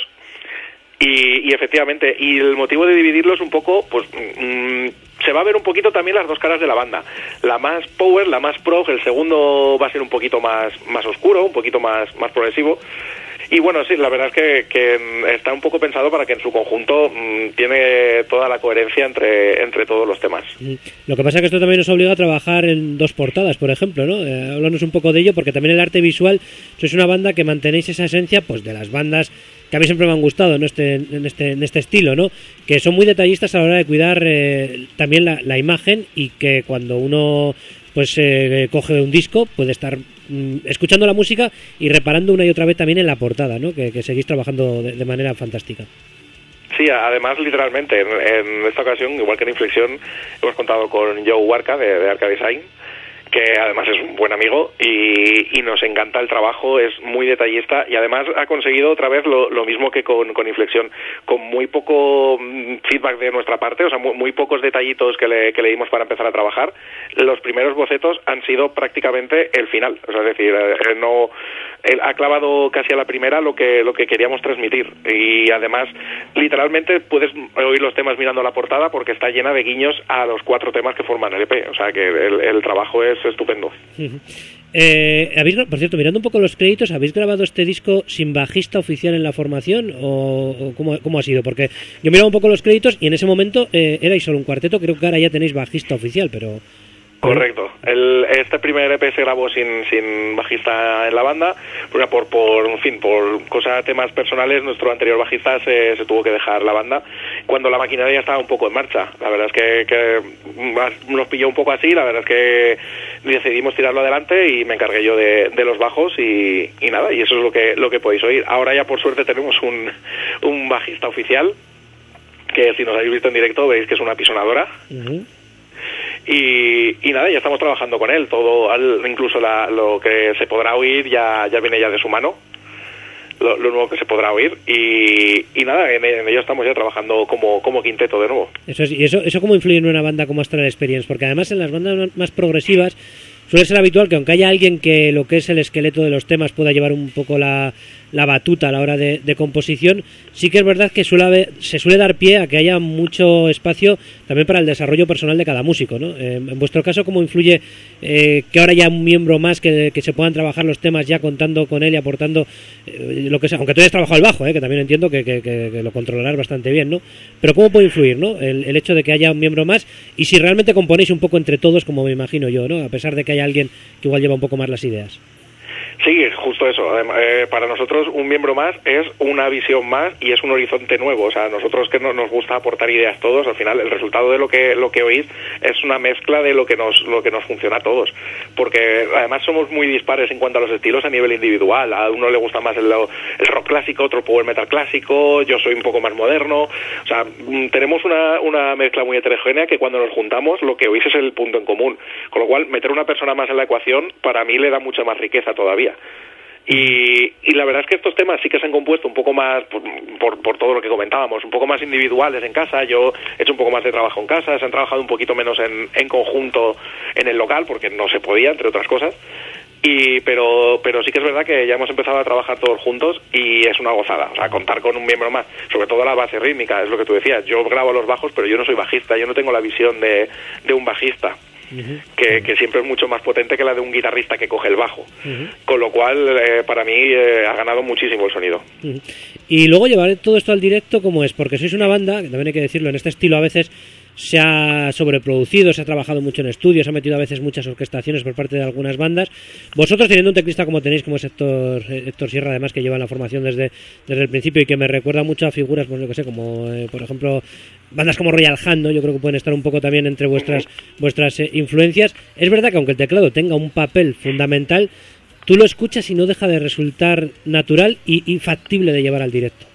C: Y efectivamente, y el motivo de dividirlos un poco, pues se va a ver un poquito también las dos caras de la banda. La más power, la más prog, el segundo va a ser un poquito más oscuro, un poquito más progresivo. Y bueno, sí, la verdad es que está un poco pensado para que en su conjunto tiene toda la coherencia entre todos los temas.
A: Lo que pasa es que esto también nos obliga a trabajar en dos portadas, por ejemplo, ¿no? Háblanos un poco de ello, porque también el arte visual, sois una banda que mantenéis esa esencia, pues, de las bandas que a mí siempre me han gustado, ¿no? en este estilo, ¿no? Que son muy detallistas a la hora de cuidar también la imagen, y que cuando uno pues coge un disco puede estar escuchando la música y reparando una y otra vez también en la portada, ¿no? Que seguís trabajando de manera fantástica.
C: Sí, además, literalmente, en esta ocasión, igual que en Inflexión, hemos contado con Joe Warka de Arca Design, que además es un buen amigo y nos encanta el trabajo, es muy detallista y además ha conseguido otra vez lo mismo que con Inflexión, con muy poco feedback de nuestra parte, o sea, muy pocos detallitos que le dimos para empezar a trabajar. Los primeros bocetos han sido prácticamente el final, o sea, es decir, él ha clavado casi a la primera lo que queríamos transmitir y además literalmente puedes oír los temas mirando la portada porque está llena de guiños a los 4 temas que forman el EP, o sea que el trabajo es estupendo.
A: Por cierto, mirando un poco los créditos, ¿habéis grabado este disco sin bajista oficial en la formación o cómo ha sido? Porque yo miraba un poco los créditos y en ese momento erais solo un cuarteto, creo que ahora ya tenéis bajista oficial, pero...
C: Correcto. Este primer EP se grabó sin bajista en la banda, por temas personales. Nuestro anterior bajista se tuvo que dejar la banda cuando la maquinaria estaba un poco en marcha. La verdad es que nos pilló un poco así. La verdad es que decidimos tirarlo adelante y me encargué yo de los bajos y nada. Y eso es lo que podéis oír. Ahora ya por suerte tenemos un bajista oficial que si nos habéis visto en directo veis que es una pisonadora. Uh-huh. Y nada, ya estamos trabajando con él, incluso lo que se podrá oír ya viene ya de su mano, lo nuevo que se podrá oír y nada, en ello estamos ya trabajando como quinteto de nuevo.
A: Eso cómo influye en una banda como Astral Experience, porque además en las bandas más progresivas suele ser habitual que aunque haya alguien que lo que es el esqueleto de los temas pueda llevar un poco la batuta a la hora de composición, sí que es verdad que se suele dar pie a que haya mucho espacio también para el desarrollo personal de cada músico, ¿no? En vuestro caso, ¿cómo influye que ahora haya un miembro más que se puedan trabajar los temas ya contando con él y aportando lo que sea? Aunque tú hayas trabajado el bajo, que también entiendo que lo controlarás bastante bien, ¿no? Pero ¿cómo puede influir, ¿no? El hecho de que haya un miembro más y si realmente componéis un poco entre todos, como me imagino yo, ¿no? A pesar de que haya alguien que igual lleva un poco más las ideas.
C: Sí, justo eso. Para nosotros un miembro más es una visión más y es un horizonte nuevo. O sea, nosotros que nos gusta aportar ideas todos, al final el resultado de lo que oís es una mezcla de lo que nos funciona a todos. Porque además somos muy dispares en cuanto a los estilos a nivel individual. A uno le gusta más el rock clásico, otro power metal clásico, yo soy un poco más moderno. O sea, tenemos una mezcla muy heterogénea que cuando nos juntamos lo que oís es el punto en común. Con lo cual, meter una persona más en la ecuación para mí le da mucha más riqueza todavía. Y la verdad es que estos temas sí que se han compuesto un poco más por todo lo que comentábamos, un poco más individuales en casa. Yo he hecho un poco más de trabajo en casa, se han trabajado un poquito menos en conjunto en el local porque no se podía, entre otras cosas. Pero sí que es verdad que ya hemos empezado a trabajar todos juntos y es una gozada, o sea, contar con un miembro más, sobre todo la base rítmica, es lo que tú decías. Yo grabo los bajos, pero yo no soy bajista, yo no tengo la visión de un bajista. Uh-huh. Que siempre es mucho más potente que la de un guitarrista que coge el bajo. Uh-huh. Con lo cual, para mí, ha ganado muchísimo el sonido.
A: Uh-huh. Y luego llevar todo esto al directo, ¿cómo es? Porque sois una banda, que también hay que decirlo, en este estilo a veces se ha sobreproducido, se ha trabajado mucho en estudios, se ha metido a veces muchas orquestaciones por parte de algunas bandas. Vosotros teniendo un teclista como tenéis, como es Héctor Sierra, además que lleva la formación desde el principio y que me recuerda mucho a figuras, pues yo que sé, como por ejemplo bandas como Royal Hand, ¿no? Yo creo que pueden estar un poco también entre vuestras influencias. Es verdad que aunque el teclado tenga un papel fundamental, tú lo escuchas y no deja de resultar natural y factible de llevar al directo.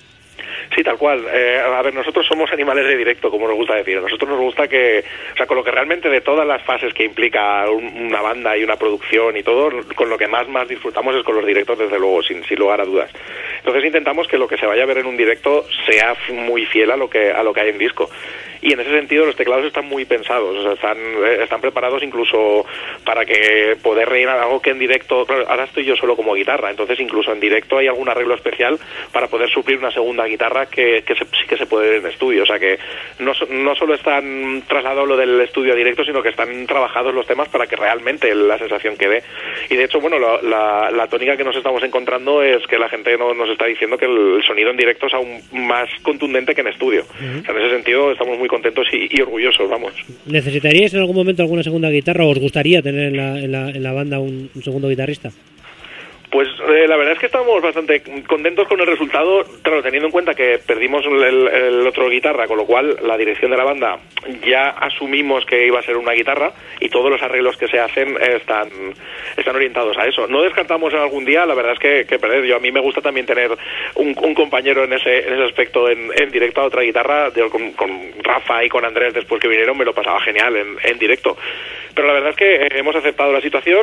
C: Sí, tal cual. A ver, nosotros somos animales de directo, como nos gusta decir. A nosotros nos gusta que, o sea, con lo que realmente de todas las fases que implica una banda y una producción y todo, con lo que más disfrutamos es con los directos, desde luego, sin lugar a dudas. Entonces intentamos que lo que se vaya a ver en un directo sea muy fiel a lo que hay en disco. Y en ese sentido los teclados están muy pensados, o sea, están preparados incluso para que poder rellenar algo que en directo, claro, ahora estoy yo solo como guitarra, entonces incluso en directo hay algún arreglo especial para poder suplir una segunda guitarra que sí que se puede ver en estudio, o sea que no solo están trasladados lo del estudio a directo, sino que están trabajados los temas para que realmente la sensación quede. Y de hecho, bueno, la tónica que nos estamos encontrando es que la gente nos está diciendo que el sonido en directo es aún más contundente que en estudio. Uh-huh. O sea, en ese sentido estamos muy contentos y orgullosos, vamos.
A: ¿Necesitaríais en algún momento alguna segunda guitarra o os gustaría tener en la banda un segundo guitarrista?
C: Pues la verdad es que estamos bastante contentos con el resultado, claro, teniendo en cuenta que perdimos el otro guitarra, con lo cual la dirección de la banda ya asumimos que iba a ser una guitarra y todos los arreglos que se hacen están orientados a eso. No descartamos en algún día, la verdad es que perder. A mí me gusta también tener un compañero en ese aspecto en directo a otra guitarra. Con Rafa y con Andrés, después que vinieron, me lo pasaba genial en directo. Pero la verdad es que hemos aceptado la situación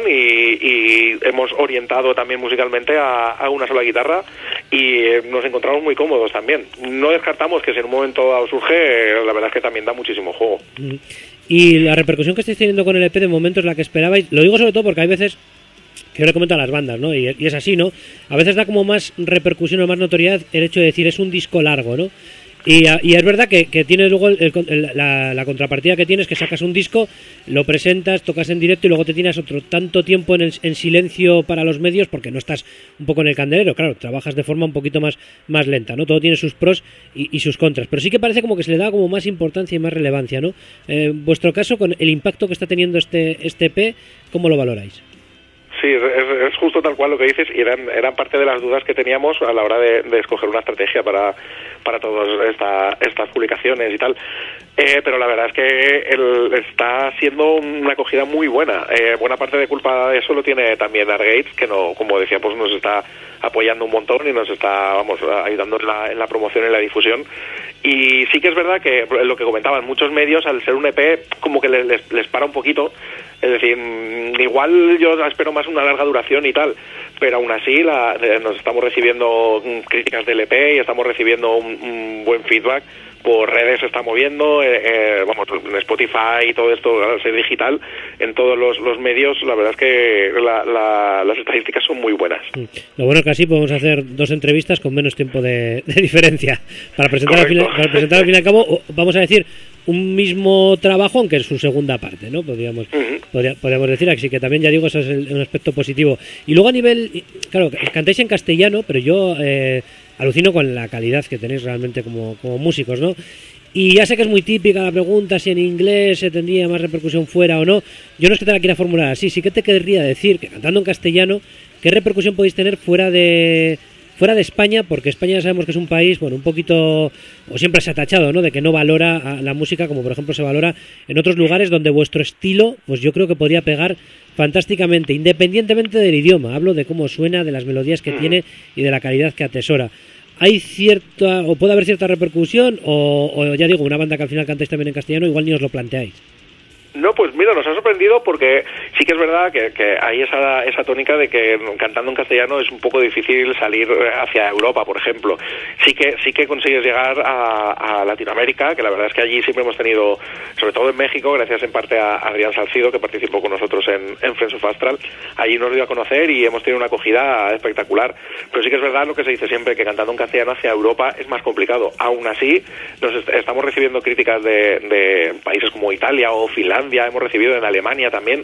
C: y hemos orientado también musicalmente a una sola guitarra y nos encontramos muy cómodos también. No descartamos que si en un momento dado surge, la verdad es que también da muchísimo juego.
A: Y la repercusión que estáis teniendo con el EP de momento es la que esperabais. Lo digo sobre todo porque hay veces que yo le comento a las bandas, ¿no? Y es así, ¿no? A veces da como más repercusión o más notoriedad el hecho de decir es un disco largo, ¿no? Y es verdad que tienes luego la contrapartida que tienes, que sacas un disco, lo presentas, tocas en directo y luego te tienes otro tanto tiempo en silencio para los medios porque no estás un poco en el candelero. Claro, trabajas de forma un poquito más lenta, ¿no? Todo tiene sus pros y sus contras, pero sí que parece como que se le da como más importancia y más relevancia, ¿no? Vuestro caso, con el impacto que está teniendo este EP, ¿cómo lo valoráis?
C: Sí, es justo tal cual lo que dices y eran parte de las dudas que teníamos a la hora de escoger una estrategia para todas estas publicaciones y tal. Pero la verdad es que está siendo una acogida muy buena. Buena parte de culpa de eso lo tiene también Argates, que no, como decía, pues nos está apoyando un montón y nos está ayudando en la promoción y en la difusión. Y sí que es verdad que lo que comentaban muchos medios, al ser un EP, como que les para un poquito. Es decir, igual yo espero más una larga duración y tal, pero aún así nos estamos recibiendo críticas del EP y estamos recibiendo un buen feedback. Por redes se está moviendo, en Spotify y todo esto, al ser digital, en todos los medios, la verdad es que las estadísticas son muy buenas.
A: Lo bueno es que así podemos hacer 2 entrevistas con menos tiempo de diferencia para presentar al fin y al cabo, vamos a decir, un mismo trabajo, aunque es su segunda parte, ¿no? Podríamos decir, así que también, ya digo, eso es un aspecto positivo. Y luego a nivel, claro, cantáis en castellano, pero yo alucino con la calidad que tenéis realmente como músicos, ¿no? Y ya sé que es muy típica la pregunta si en inglés se tendría más repercusión fuera o no. Yo no es que te la quiera formular así, sí que te querría decir que cantando en castellano, ¿qué repercusión podéis tener fuera de España? Porque España ya sabemos que es un país, bueno, un poquito, o siempre se ha tachado, ¿no?, de que no valora a la música como por ejemplo se valora en otros lugares donde vuestro estilo, pues yo creo que podría pegar fantásticamente, independientemente del idioma. Hablo de cómo suena, de las melodías que tiene y de la calidad que atesora. ¿Hay cierta, o puede haber cierta repercusión, o ya digo, una banda que al final cantáis también en castellano, igual ni os lo planteáis?
C: No, pues mira, nos ha sorprendido porque sí que es verdad que hay esa tónica de que cantando en castellano es un poco difícil salir hacia Europa, por ejemplo. Sí que consigues llegar a Latinoamérica, que la verdad es que allí siempre hemos tenido, sobre todo en México, gracias en parte a Adrián Salcido, que participó con nosotros en Friends of Astral. Allí nos dio a conocer y hemos tenido una acogida espectacular. Pero sí que es verdad lo que se dice siempre, que cantando en castellano hacia Europa es más complicado. Aún así, estamos recibiendo críticas de países como Italia o Finlandia, hemos recibido en Alemania también,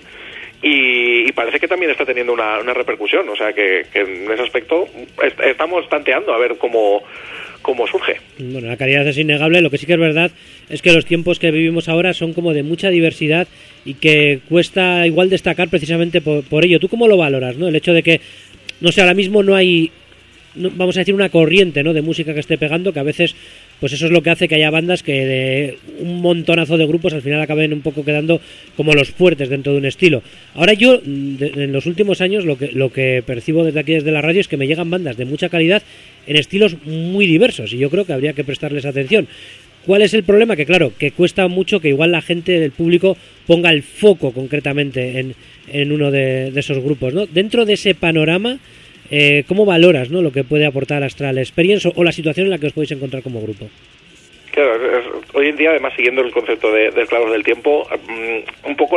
C: y parece que también está teniendo una repercusión, o sea que en ese aspecto estamos tanteando a ver cómo surge.
A: Bueno, la calidad es innegable. Lo que sí que es verdad es que los tiempos que vivimos ahora son como de mucha diversidad y que cuesta igual destacar precisamente por ello. ¿Tú cómo lo valoras, no? El hecho de que, no sé, ahora mismo no hay, vamos a decir, una corriente, ¿no?, de música que esté pegando, que a veces pues eso es lo que hace que haya bandas que de un montonazo de grupos al final acaben un poco quedando como los fuertes dentro de un estilo. Ahora yo, en los últimos años, lo que percibo desde aquí, desde la radio, es que me llegan bandas de mucha calidad en estilos muy diversos, y yo creo que habría que prestarles atención. ¿Cuál es el problema? Que claro, que cuesta mucho que igual la gente del público ponga el foco concretamente en uno de esos grupos, ¿no? Dentro de ese panorama, ¿cómo valoras, ¿no?, lo que puede aportar Astral Experience o la situación en la que os podéis encontrar como grupo?
C: Claro, hoy en día, además, siguiendo el concepto de Esclavos del Tiempo, un poco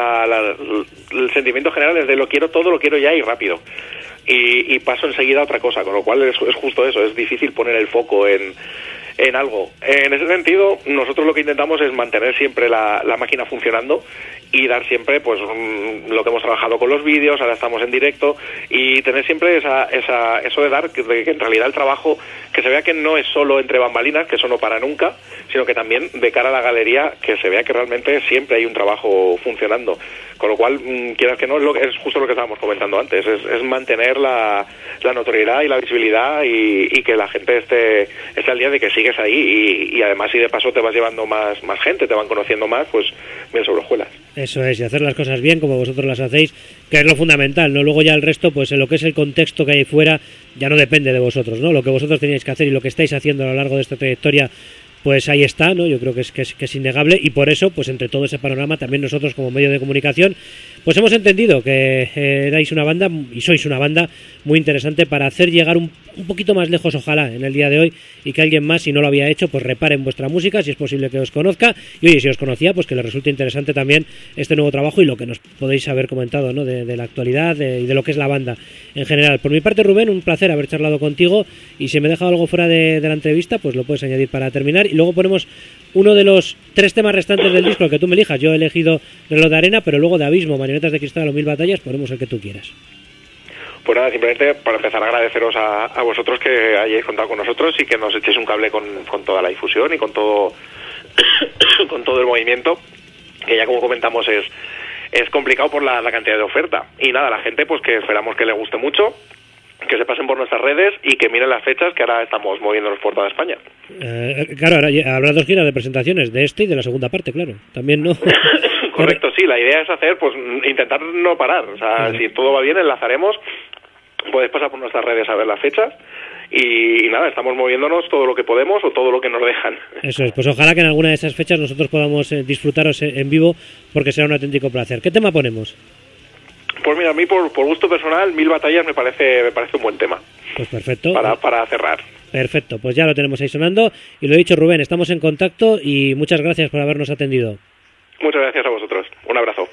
C: el sentimiento general es de lo quiero todo, lo quiero ya y rápido. Y paso enseguida a otra cosa, con lo cual es justo eso, es difícil poner el foco en en algo. En ese sentido, nosotros lo que intentamos es mantener siempre la máquina funcionando y dar siempre pues lo que hemos trabajado con los vídeos, ahora estamos en directo, y tener siempre eso de dar, de que en realidad el trabajo, que se vea que no es solo entre bambalinas, que eso no para nunca, sino que también de cara a la galería, que se vea que realmente siempre hay un trabajo funcionando. Con lo cual, quieras que no, es justo lo que estábamos comentando antes, es mantener la notoriedad y la visibilidad y que la gente esté al día de que sigues ahí y además si de paso te vas llevando más gente, te van conociendo más, pues bien sobre hojuelas.
A: Eso es, y hacer las cosas bien como vosotros las hacéis, que es lo fundamental, ¿no? Luego ya el resto, pues en lo que es el contexto que hay fuera, ya no depende de vosotros, ¿no? Lo que vosotros tenéis que hacer y lo que estáis haciendo a lo largo de esta trayectoria, pues ahí está, ¿no? Yo creo que es innegable, y por eso, pues entre todo ese panorama, también nosotros como medio de comunicación, pues hemos entendido que erais una banda, y sois una banda muy interesante para hacer llegar un poquito más lejos, ojalá, en el día de hoy, y que alguien más, si no lo había hecho, pues repare en vuestra música, si es posible que os conozca, y oye, si os conocía, pues que le resulte interesante también este nuevo trabajo y lo que nos podéis haber comentado, ¿no? De la actualidad y de lo que es la banda en general. Por mi parte, Rubén, un placer haber charlado contigo, y si me he dejado algo fuera de la entrevista, pues lo puedes añadir para terminar, y luego ponemos uno de los 3 temas restantes del disco, el que tú me elijas. Yo he elegido Reloj de Arena, pero luego de Abismo, Marionetas de Cristal o Mil Batallas, ponemos el que tú quieras.
C: Pues nada, simplemente para empezar a agradeceros a vosotros que hayáis contado con nosotros y que nos echéis un cable con toda la difusión y con todo con todo el movimiento, que ya como comentamos es complicado por la cantidad de oferta. Y nada, la gente pues que esperamos que le guste mucho, que se pasen por nuestras redes y que miren las fechas, que ahora estamos moviéndonos por toda España.
A: Claro, ahora habrá 2 giras de presentaciones, de este y de la segunda parte, claro. También no.
C: Correcto, sí, la idea es hacer, pues intentar no parar. O sea, si todo va bien, enlazaremos. Podéis pasar por nuestras redes a ver las fechas y nada, estamos moviéndonos todo lo que podemos o todo lo que nos dejan.
A: Eso es, pues ojalá que en alguna de esas fechas nosotros podamos disfrutaros en vivo, porque será un auténtico placer. ¿Qué tema ponemos?
C: Pues mira, a mí por gusto personal, Mil Batallas me parece un buen tema.
A: Pues perfecto.
C: Para cerrar.
A: Perfecto, pues ya lo tenemos ahí sonando, y lo he dicho, Rubén, estamos en contacto y muchas gracias por habernos atendido.
C: Muchas gracias a vosotros. Un abrazo.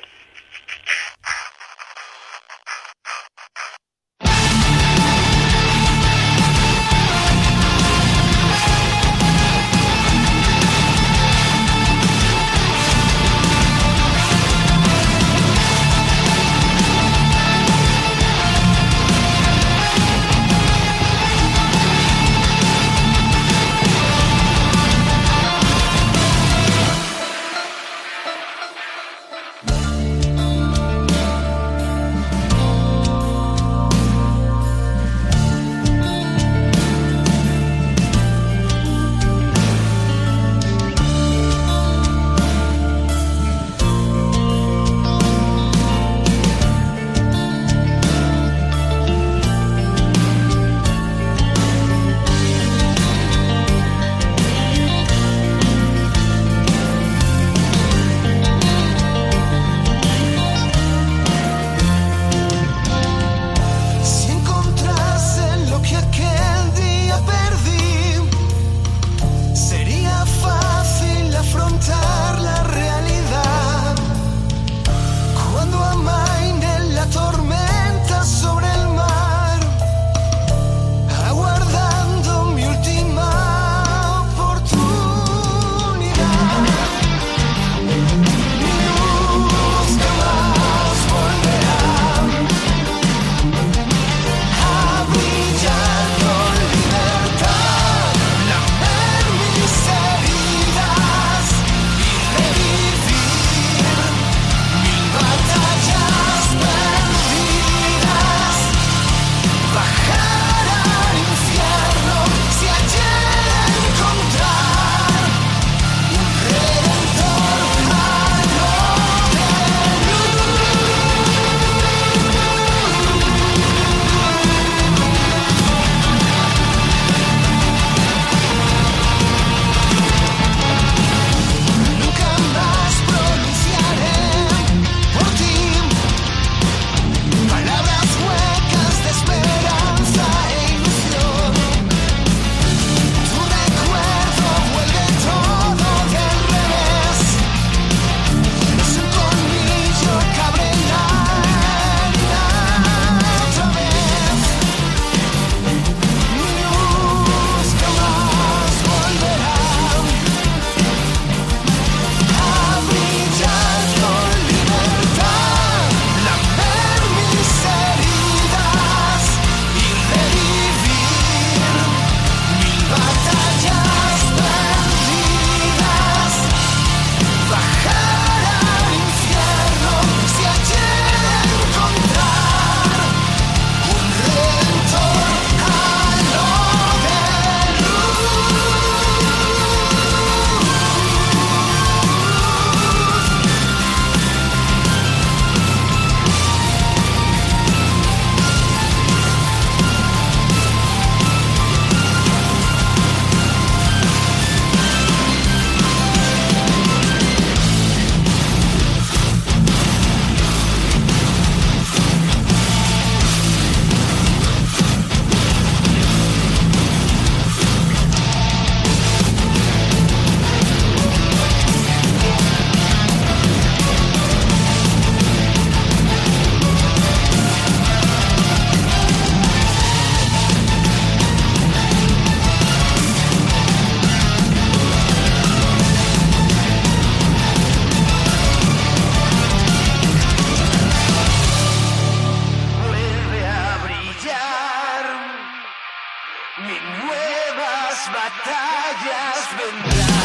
B: batallas vendrán.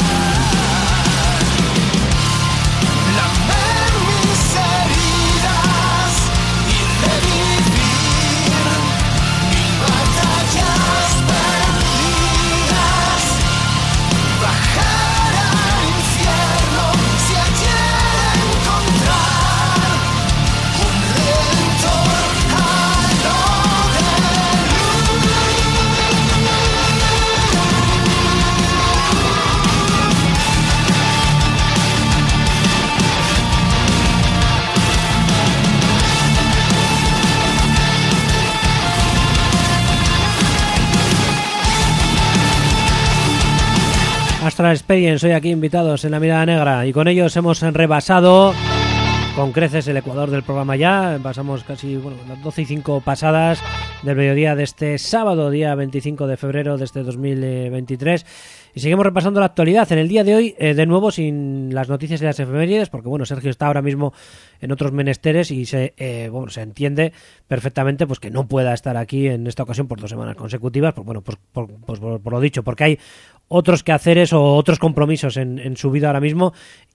A: Astral Experience, hoy aquí invitados en La Mirada Negra, y con ellos hemos rebasado con creces el ecuador del programa ya. Pasamos casi las 12:05 pasadas del mediodía de este sábado, día 25 de febrero de este 2023. Y seguimos repasando la actualidad. En el día de hoy, de nuevo, sin las noticias y las efemérides, porque bueno, Sergio está ahora mismo en otros menesteres y se entiende perfectamente pues que no pueda estar aquí en esta ocasión por 2 semanas consecutivas, por lo dicho, porque hay otros quehaceres o otros compromisos en su vida ahora mismo,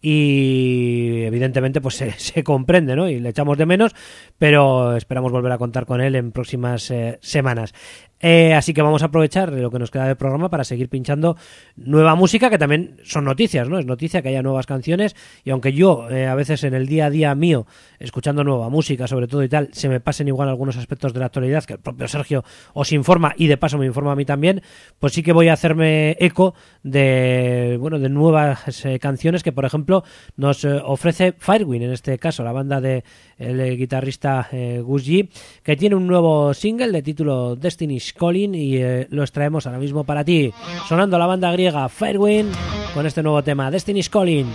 A: y evidentemente pues se comprende, ¿no? Y le echamos de menos, pero esperamos volver a contar con él en próximas semanas. Así que vamos a aprovechar lo que nos queda del programa para seguir pinchando nueva música, que también son noticias, ¿no? Es noticia que haya nuevas canciones, y aunque yo a veces en el día a día mío, escuchando nueva música sobre todo y tal, se me pasen igual algunos aspectos de la actualidad que el propio Sergio os informa, y de paso me informa a mí también, pues sí que voy a hacerme eco de nuevas canciones que, por ejemplo, nos ofrece Firewind, en este caso la banda de el guitarrista Gus G, que tiene un nuevo single de título Destiny's Calling, y lo extraemos ahora mismo para ti, sonando la banda griega Firewind con este nuevo tema Destiny's Calling.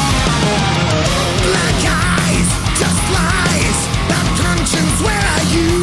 D: Black eyes, just lies. That conscience, where are you?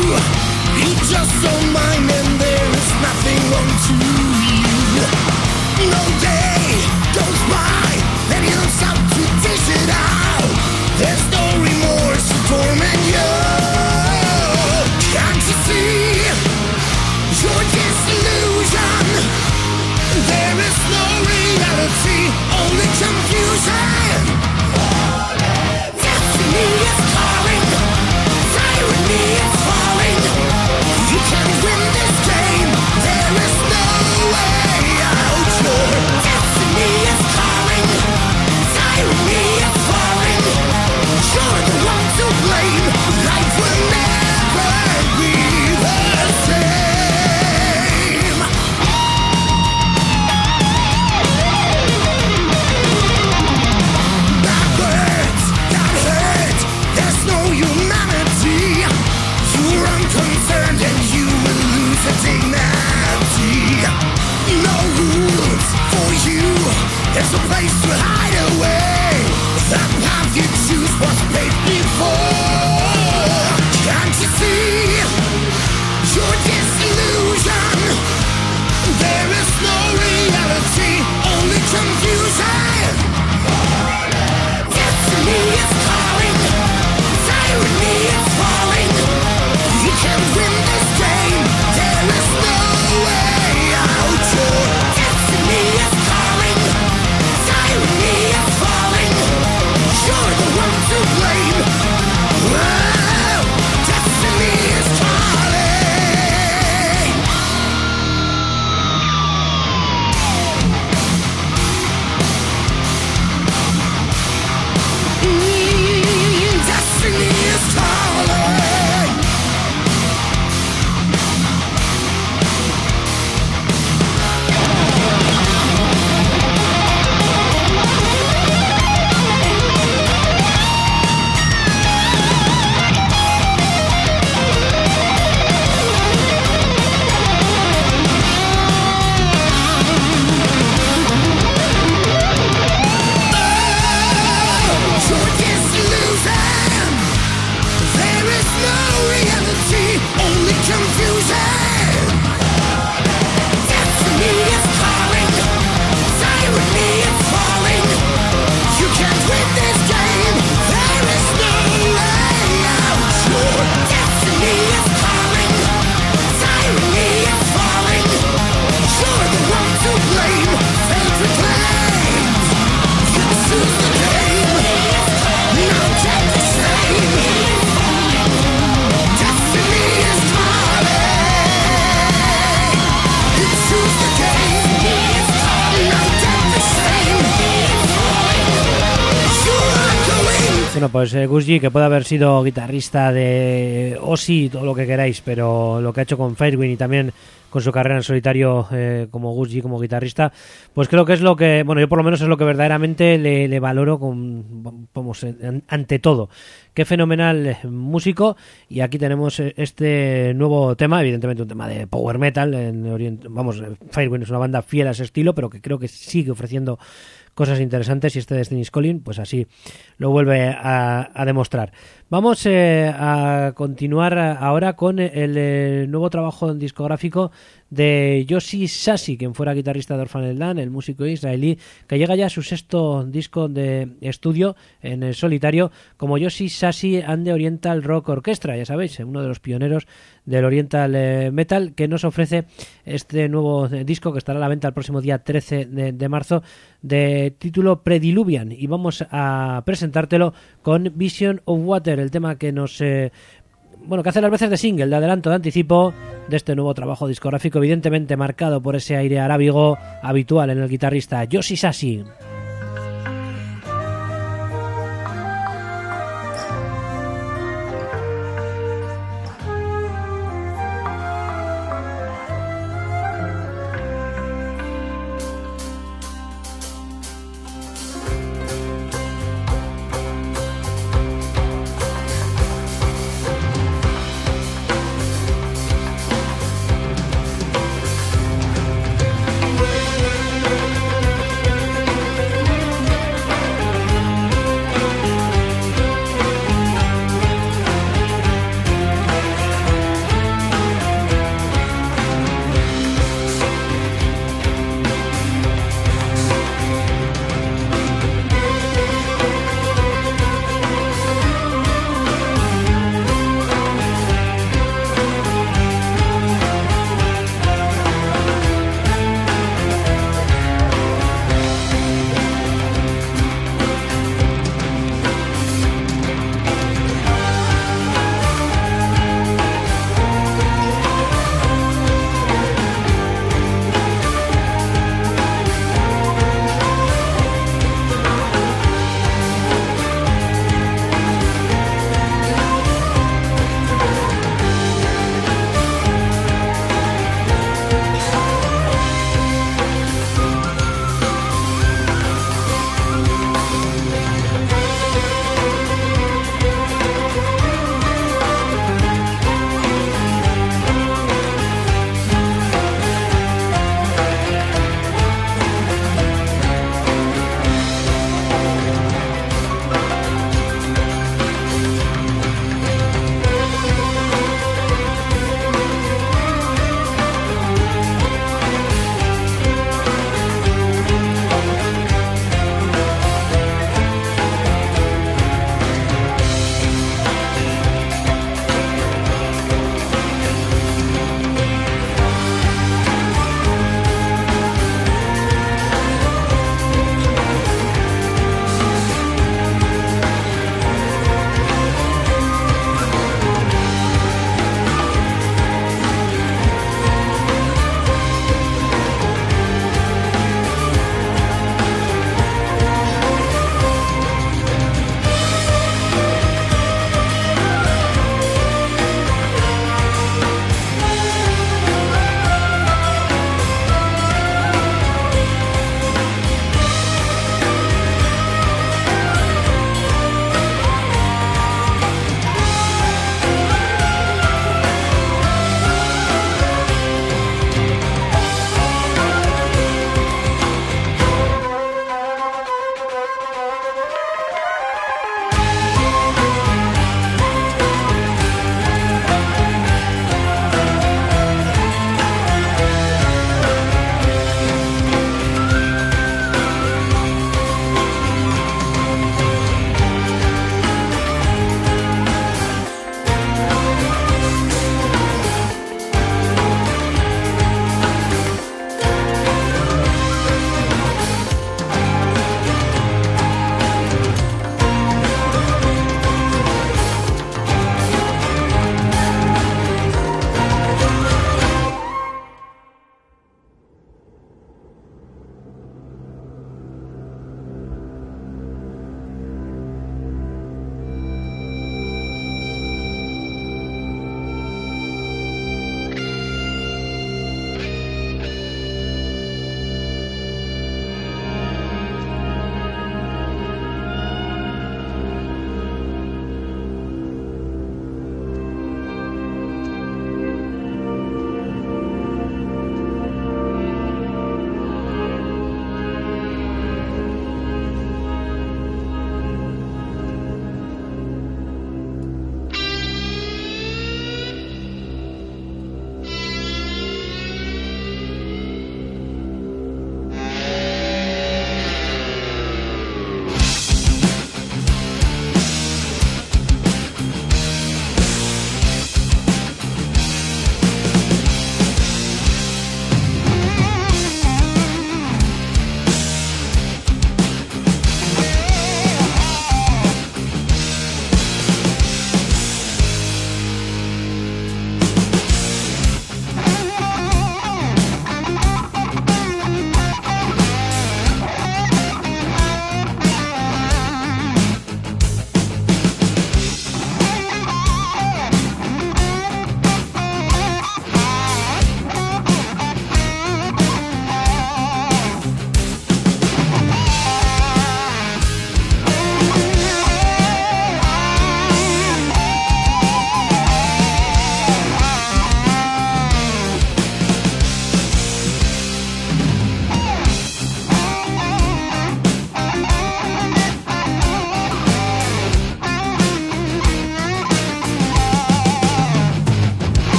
A: Bueno, pues Gus G, que puede haber sido guitarrista de Ozzy, todo lo que queráis, pero lo que ha hecho con Firewind y también con su carrera en solitario como Gus G, como guitarrista, pues creo que es lo que, bueno, yo por lo menos es lo que verdaderamente le valoro ante todo. Qué fenomenal músico, y aquí tenemos este nuevo tema, evidentemente un tema de power metal. Firewind es una banda fiel a ese estilo, pero que creo que sigue ofreciendo cosas interesantes, y este Destiny's Calling pues así lo vuelve a demostrar. Vamos a continuar ahora con el nuevo trabajo discográfico de Yoshi Sashi, quien fuera guitarrista de Orphan Land, el músico israelí, que llega ya a su 6º disco de estudio en el solitario como Yoshi Sashi and the Oriental Rock Orchestra, ya sabéis, uno de los pioneros del Oriental Metal, que nos ofrece este nuevo disco que estará a la venta el próximo día 13 de marzo, de título Prediluvian, y vamos a presentártelo con Vision of Water, el tema que nos que hace las veces de single, de adelanto, de anticipo de este nuevo trabajo discográfico, evidentemente marcado por ese aire arábigo habitual en el guitarrista Yoshi Sashi.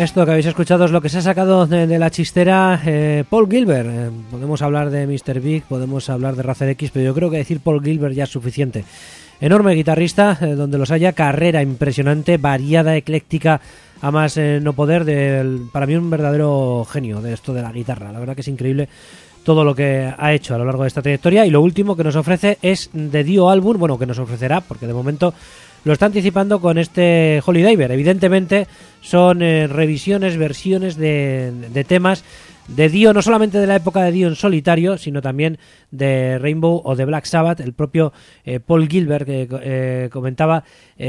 A: Esto que habéis escuchado es lo que se ha sacado de la chistera Paul Gilbert. Podemos hablar de Mr. Big, podemos hablar de Razer X, pero yo creo que decir Paul Gilbert ya es suficiente. Enorme guitarrista, donde los haya, carrera impresionante, variada, ecléctica, a más no poder, para mí un verdadero genio de esto de la guitarra. La verdad que es increíble todo lo que ha hecho a lo largo de esta trayectoria. Y lo último que nos ofrece es The Dio Album, bueno, que nos ofrecerá, porque de momento lo está anticipando con este Holy Diver. Evidentemente son revisiones, versiones de temas de Dio, no solamente de la época de Dio en solitario, sino también de Rainbow o de Black Sabbath. El propio Paul Gilbert que comentaba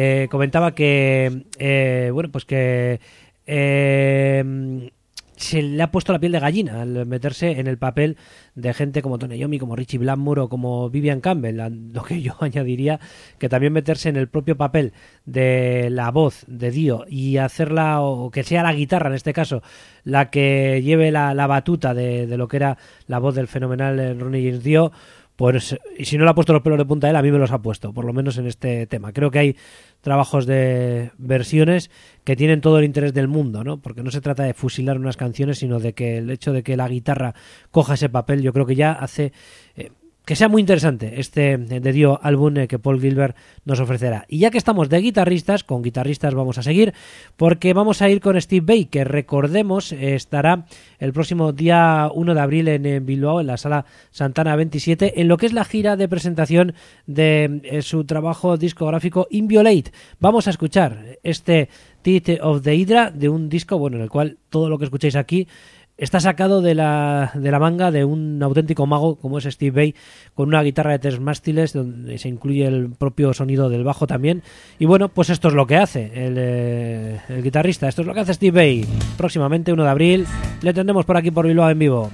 A: que bueno, pues que se le ha puesto la piel de gallina al meterse en el papel de gente como Tony Iommi, como Richie Blackmore o como Vivian Campbell. Lo que yo añadiría que también meterse en el propio papel de la voz de Dio y hacerla, o que sea la guitarra en este caso la que lleve la batuta de lo que era la voz del fenomenal Ronnie James Dio, pues, y si no le ha puesto los pelos de punta a él, a mí me los ha puesto, por lo menos en este tema. Creo que hay trabajos de versiones que tienen todo el interés del mundo, ¿no? Porque no se trata de fusilar unas canciones, sino de que el hecho de que la guitarra coja ese papel, yo creo que ya hace que sea muy interesante este de Dio álbum que Paul Gilbert nos ofrecerá. Y ya que estamos de guitarristas, con guitarristas vamos a seguir, porque vamos a ir con Steve Vai, que recordemos estará el próximo día 1 de abril en Bilbao, en la Sala Santana 27, en lo que es la gira de presentación de su trabajo discográfico Inviolate. Vamos a escuchar este Teeth of the Hydra, de un disco, bueno, en el cual todo lo que escucháis aquí está sacado de la manga de un auténtico mago como es Steve Vai, con una guitarra de 3 mástiles donde se incluye el propio sonido del bajo también. Y bueno, pues esto es lo que hace el guitarrista, esto es lo que hace Steve Vai. Próximamente, 1 de abril, le tendremos por aquí por Bilbao en vivo.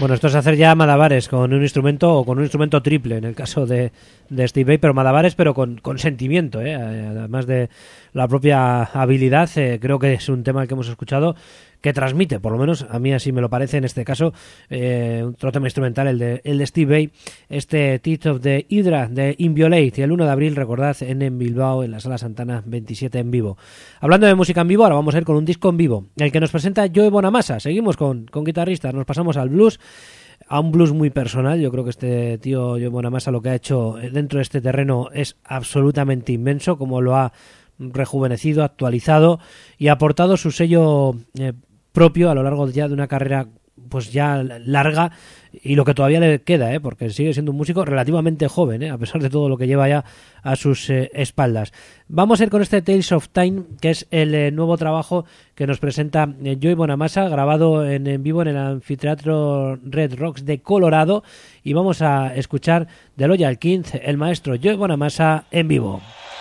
A: Bueno, esto es hacer ya malabares con un instrumento o con un instrumento triple, en el caso de Steve Vai, pero malabares pero con sentimiento, además de la propia habilidad. Creo que es un tema que hemos escuchado que transmite, por lo menos a mí así me lo parece en este caso, otro tema instrumental, el de Steve Vai, este Teeth of the Hydra de Inviolate, y el 1 de abril, recordad, en Bilbao, en la Sala Santana 27 en vivo. Hablando de música en vivo, ahora vamos a ir con un disco en vivo, el que nos presenta Joe Bonamassa. Seguimos con guitarristas, nos pasamos al blues, a un blues muy personal. Yo creo que este tío Joe Bonamassa lo que ha hecho dentro de este terreno es absolutamente inmenso, como lo ha rejuvenecido, actualizado y ha aportado su sello propio a lo largo ya de una carrera pues ya larga, y lo que todavía le queda, porque sigue siendo un músico relativamente joven, a pesar de todo lo que lleva ya a sus espaldas. Vamos a ir con este Tales of Time, que es el nuevo trabajo que nos presenta Joe Bonamassa, grabado en vivo en el anfiteatro Red Rocks de Colorado, y vamos a escuchar de Loyal King, el maestro Joe Bonamassa en vivo.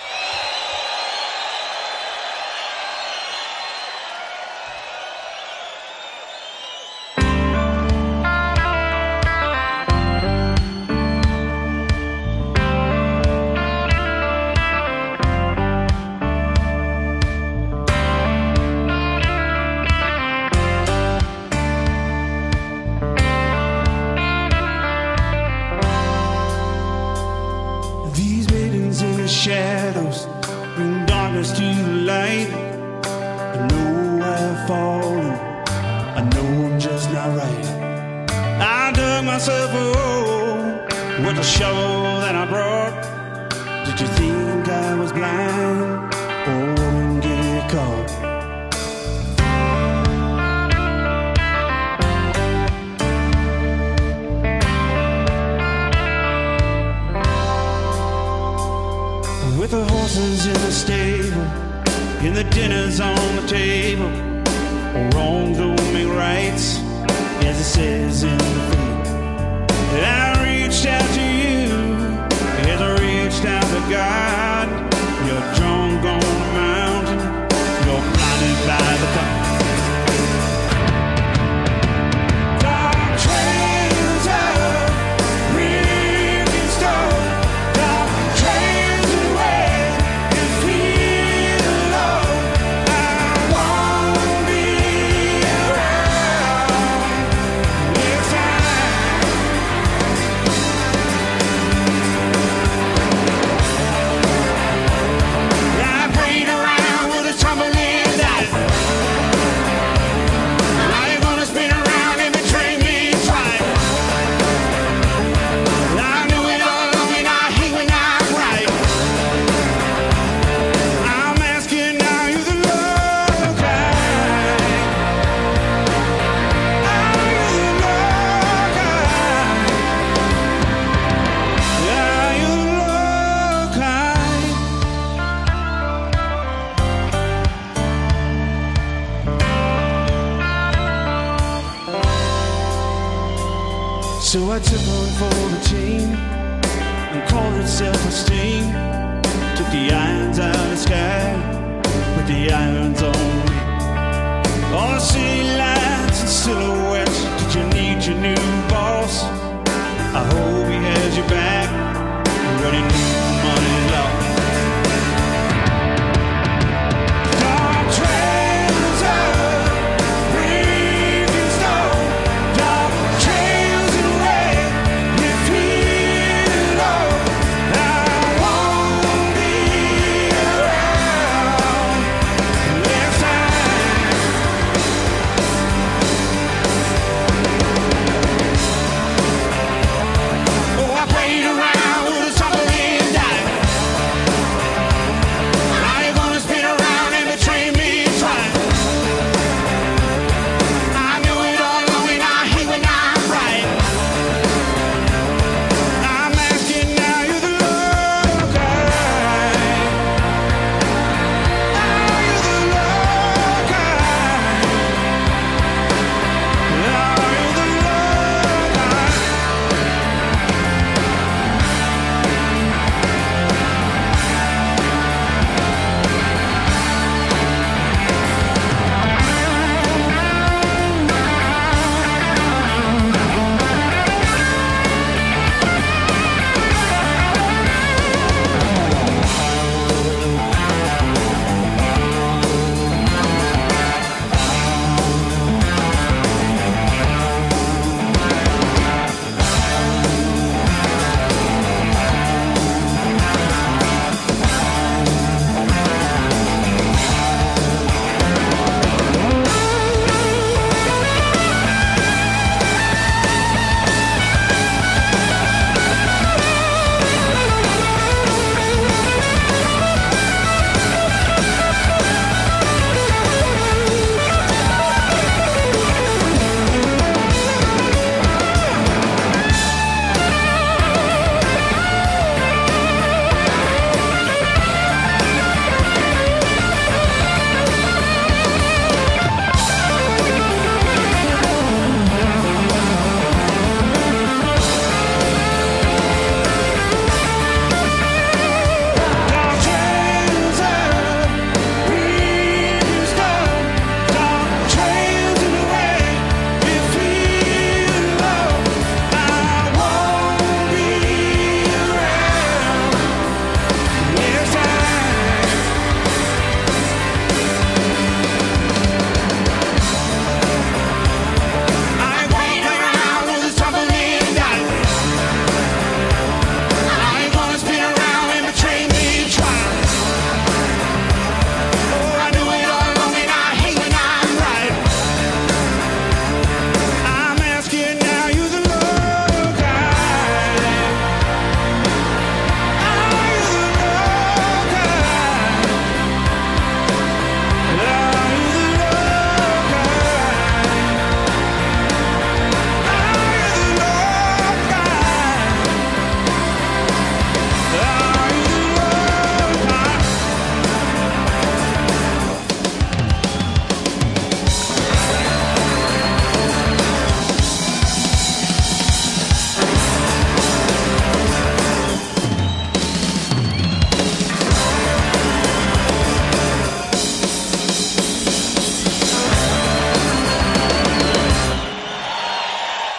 D: Shadows bring darkness to the light. I know I've fallen, I know I'm just not right. I dug myself a hole with the shovel that I brought. Did you think I was blind or wouldn't get caught? With the horses in the stable, and the dinners on the table, wrongs don't make rights, as it says in the faith. I reached out to you, as I reached out to God. You're drunk on the mountain, you're blinded by the fire. Dark trails of brick and stone, dark trails away and feel alone. I won't be around next time. I prayed around with a tumbling dice. Now you're gonna spin around and betray me twice. I knew it all along and I hate when I'm right. I'm asking now, you the love guy. Are you the love guy? Are you the love guy? So I took one for the team and called it self-esteem. Took the irons out of the sky, put the irons on me. All the city lights and silhouettes. Did you need your new boss? I hope he has your back when he knew money lost. Dark trails of brick and stone, dark trails of red, you feel alone. I won't be around next time. Oh, I prayed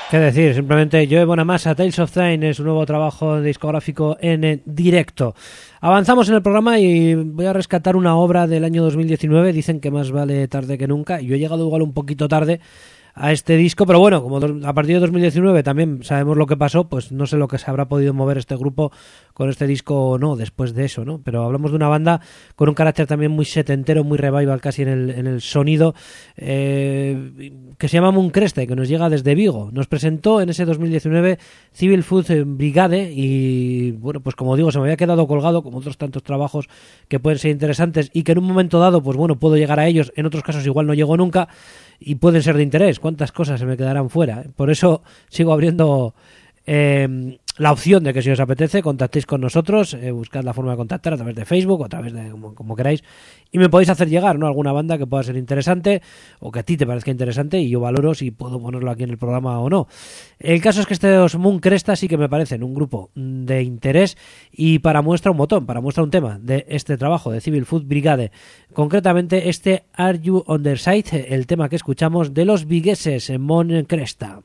A: ¿Qué decir? Simplemente Joe Bonamassa, Tales of Time, es un nuevo trabajo discográfico en directo. Avanzamos en el programa y voy a rescatar una obra del año 2019. Dicen que más vale tarde que nunca. Yo he llegado igual un poquito tarde a este disco, pero bueno, como a partir de 2019 también sabemos lo que pasó, pues no sé lo que se habrá podido mover este grupo con este disco o no, después de eso, ¿no? Pero hablamos de una banda con un carácter también muy setentero, muy revival casi en el sonido, que se llama Mooncresta, que nos llega desde Vigo. Nos presentó en ese 2019 Civil Food Brigade y, bueno, pues como digo, se me había quedado colgado, como otros tantos trabajos que pueden ser interesantes y que en un momento dado, pues bueno, puedo llegar a ellos, en otros casos igual no llego nunca, y pueden ser de interés. ¿Cuántas cosas se me quedarán fuera? Por eso sigo abriendo la opción de que si os apetece contactéis con nosotros, buscad la forma de contactar a través de Facebook o a través de como queráis, y me podéis hacer llegar, ¿no?, alguna banda que pueda ser interesante o que a ti te parezca interesante y yo valoro si puedo ponerlo aquí en el programa o no. El caso es que estos Mooncresta sí que me parecen un grupo de interés, y para muestra un botón, para muestra un tema de este trabajo de Civil Food Brigade, concretamente este Are You on the Side, el tema que escuchamos de los vigueses en Mooncresta.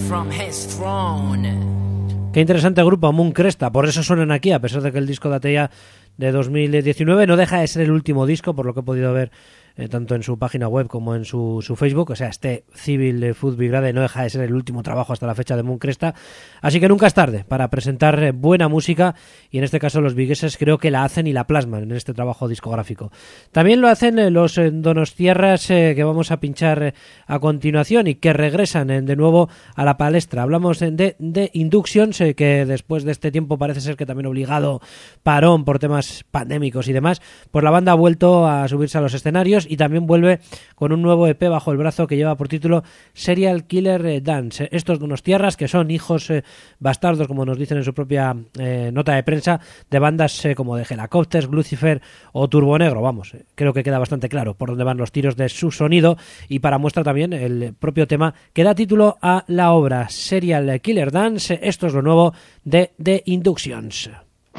E: from his throne.
A: Qué interesante grupo, Moon Cresta, por eso suenan aquí, a pesar de que el disco date ya de 2019, no deja de ser el último disco, por lo que he podido ver tanto en su página web como en su Facebook. O sea, este Civil Food Vibrade no deja de ser el último trabajo hasta la fecha de Moon Cresta, así que nunca es tarde para presentar buena música, y en este caso los vigueses creo que la hacen y la plasman en este trabajo discográfico. También lo hacen los donostiarras que vamos a pinchar a continuación y que regresan de nuevo a la palestra. Hablamos de Inductions, que después de este tiempo parece ser que también obligado parón por temas pandémicos y demás, pues la banda ha vuelto a subirse a los escenarios y también vuelve con un nuevo EP bajo el brazo que lleva por título Serial Killer Dance. Estos donostiarras, que son hijos bastardos, como nos dicen en su propia nota de prensa, de bandas como de Helicopters, Lucifer o Turbonegro. Vamos, creo que queda bastante claro por dónde van los tiros de su sonido, y para muestra también el propio tema que da título a la obra, Serial Killer Dance. Esto es lo nuevo de The Inductions.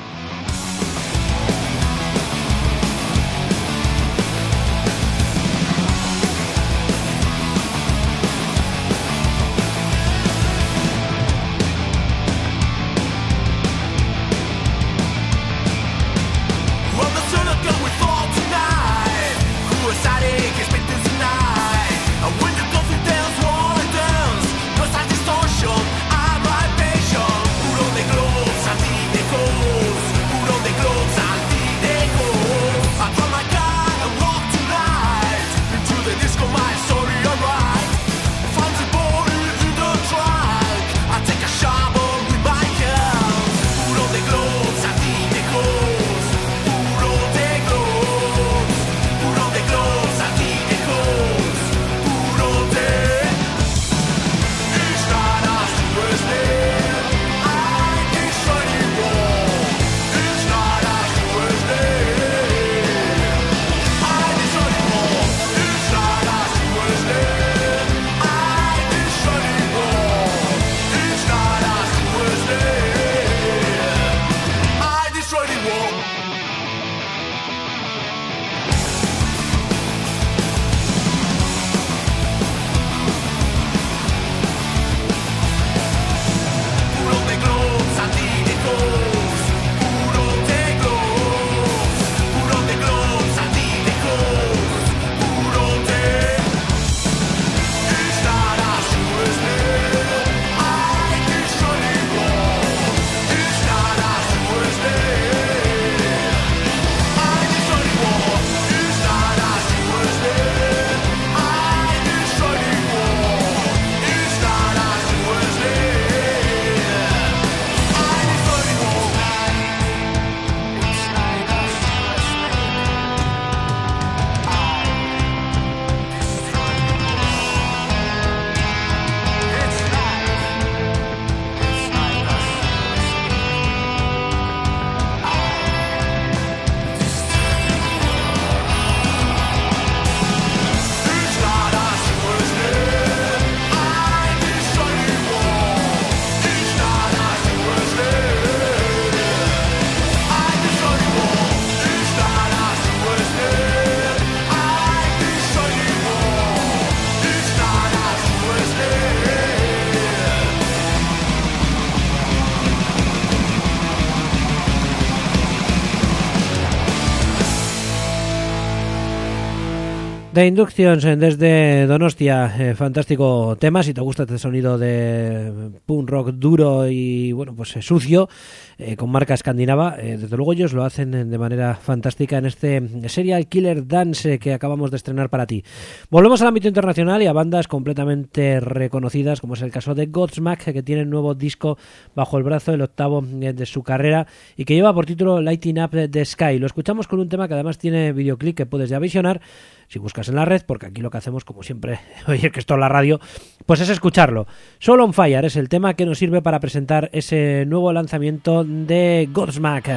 A: The Inductions desde Donostia, fantástico tema. Si te gusta este sonido de punk rock duro y bueno, pues sucio, con marca escandinava, desde luego ellos lo hacen de manera fantástica en este Serial Killer Dance que acabamos de estrenar para ti. Volvemos al ámbito internacional y a bandas completamente reconocidas, como es el caso de Godsmack, que tiene un nuevo disco bajo el brazo, el octavo de su carrera, y que lleva por título Lighting Up the Sky. Lo escuchamos con un tema que además tiene videoclip que puedes ya visionar si buscas en la red, porque aquí lo que hacemos, como siempre, oye, que esto es la radio, pues es escucharlo. Soul on Fire es el tema que nos sirve para presentar ese nuevo lanzamiento de Godsmack.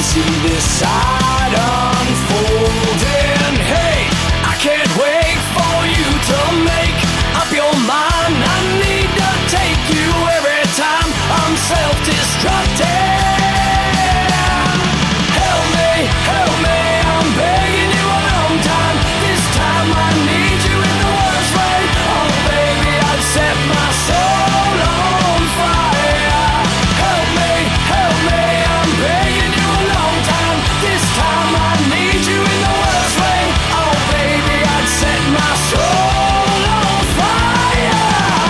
B: see this side unfolding. Hey, I can't wait for you to make up your mind. I need to take you every time I'm self-destructing. Help me, I'm begging you a long time. This time I need you in the worst way. Oh baby, I'd set my soul on fire. Help me, I'm begging you a long time. This time I need you in the worst way. Oh baby, I'd set my soul on fire.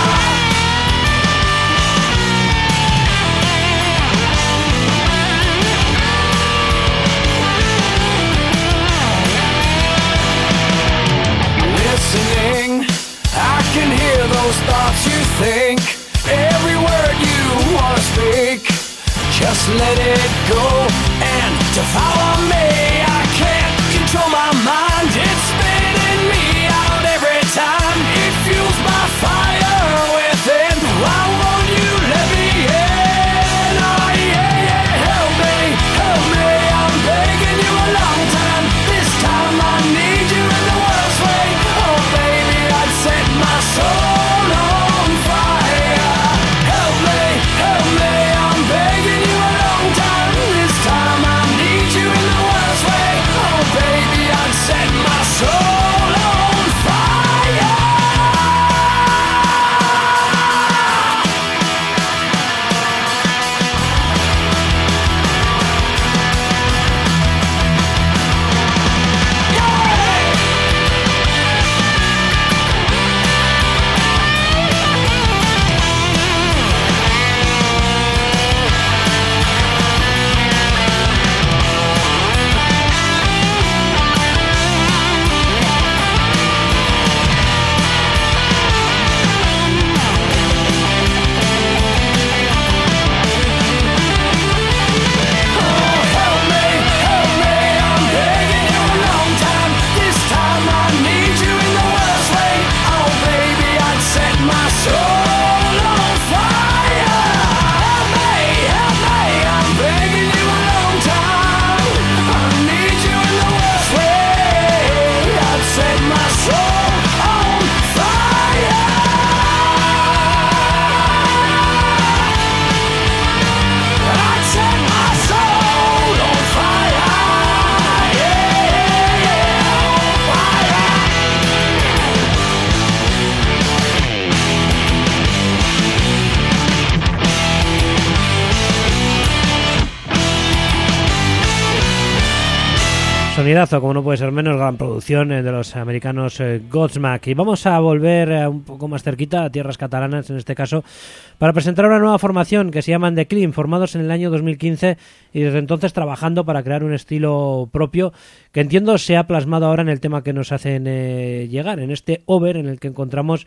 B: Listening, I can hear those thoughts you think. Every word you wanna speak, just let it go and devour me. I can't control my mind, it's spitting me out every time. It fuels my fire within. Why won't you let me in? Oh yeah, help me, I'm begging you a long time. This time I need you in the worst way. Oh baby, I'd set my soul on fire. Help me, I'm begging you a long time. This time I need you in the worst way. Oh baby, I'd set my soul on fire.
A: Sonidazo, como no puede ser menos, gran producción de los americanos Godsmack. Y vamos a volver un poco más cerquita a tierras catalanas, en este caso, para presentar una nueva formación que se llaman The Clean, formados en el año 2015 y desde entonces trabajando para crear un estilo propio que entiendo se ha plasmado ahora en el tema que nos hacen llegar, en este Over, en el que encontramos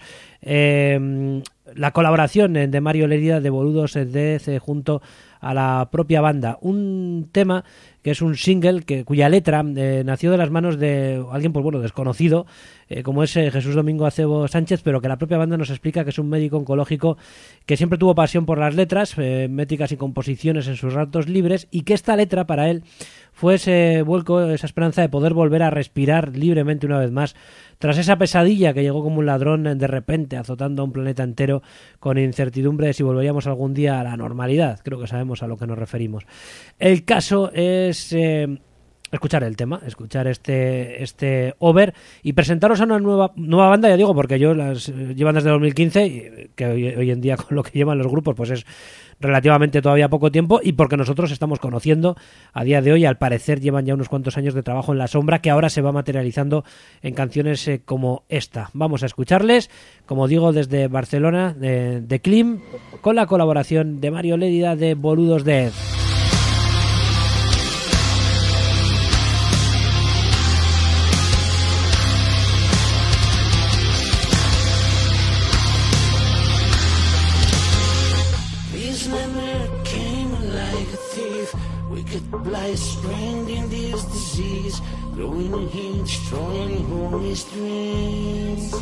A: la colaboración de Mario Lérida de Boludos Death junto a la propia banda. Un tema que es un single cuya letra nació de las manos de alguien, pues bueno, desconocido, como es Jesús Domingo Acebo Sánchez, pero que la propia banda nos explica que es un médico oncológico que siempre tuvo pasión por las letras, métricas y composiciones en sus ratos libres, y que esta letra para él fue ese vuelco, esa esperanza de poder volver a respirar libremente una vez más tras esa pesadilla que llegó como un ladrón de repente azotando a un planeta entero con incertidumbre de si volveríamos algún día a la normalidad. Creo que sabemos a lo que nos referimos. El caso es escuchar el tema, escuchar este Over y presentaros a una nueva banda, ya digo, porque yo las llevan desde 2015 y que hoy en día con lo que llevan los grupos pues es relativamente todavía poco tiempo, y porque nosotros estamos conociendo a día de hoy, al parecer llevan ya unos cuantos años de trabajo en la sombra que ahora se va materializando en canciones como esta. Vamos a escucharles, como digo, desde Barcelona, de Clean, con la colaboración de Mario Lérida de Boludos Death.
F: Spring in this disease, growing in heat, destroying holy streams.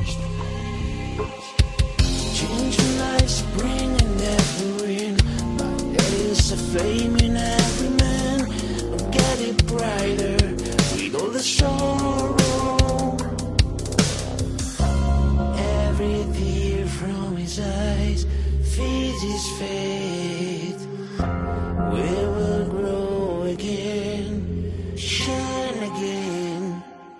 F: Changing like spring and every rain, but there is a flame in every man. get it brighter with all the sorrow. Every tear from his eyes feeds his faith. We will grow again, shine again.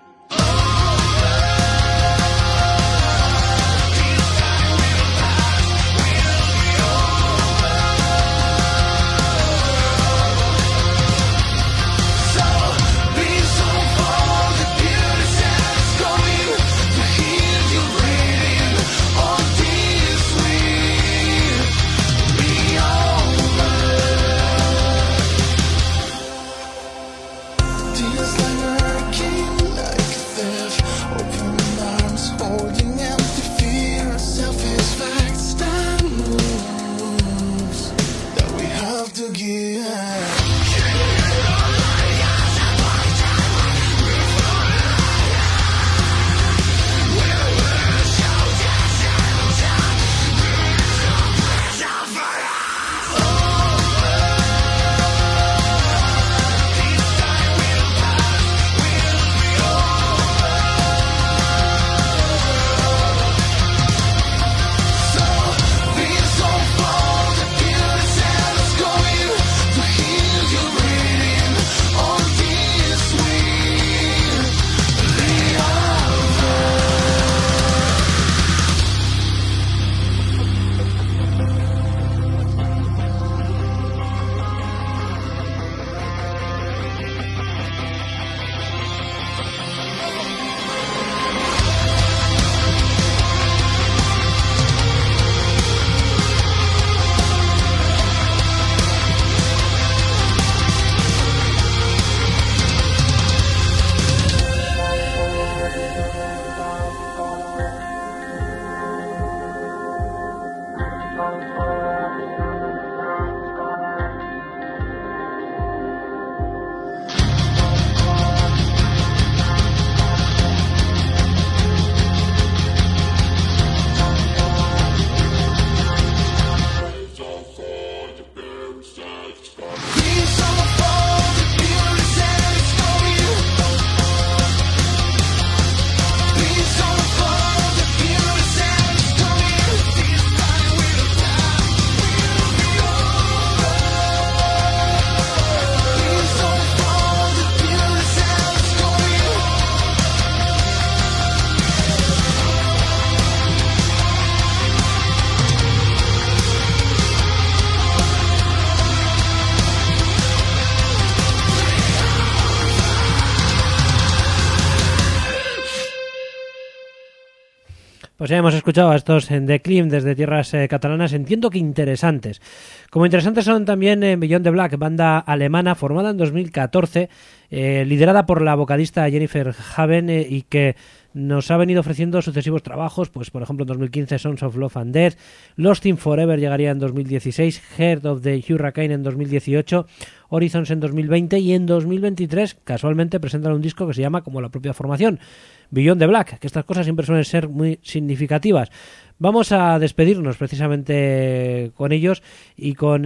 A: Pues ya hemos escuchado a estos The Clim desde tierras catalanas, entiendo que interesantes. Como interesantes son también Beyond the Black, banda alemana formada en 2014, liderada por la vocalista Jennifer Haven y que nos ha venido ofreciendo sucesivos trabajos, pues por ejemplo en 2015 Sons of Love and Death, Lost in Forever llegaría en 2016, Heart of the Hurricane en 2018, Horizons en 2020 y en 2023 casualmente presentan un disco que se llama como la propia formación, Beyond the Black, que estas cosas siempre suelen ser muy significativas. Vamos a despedirnos precisamente con ellos y con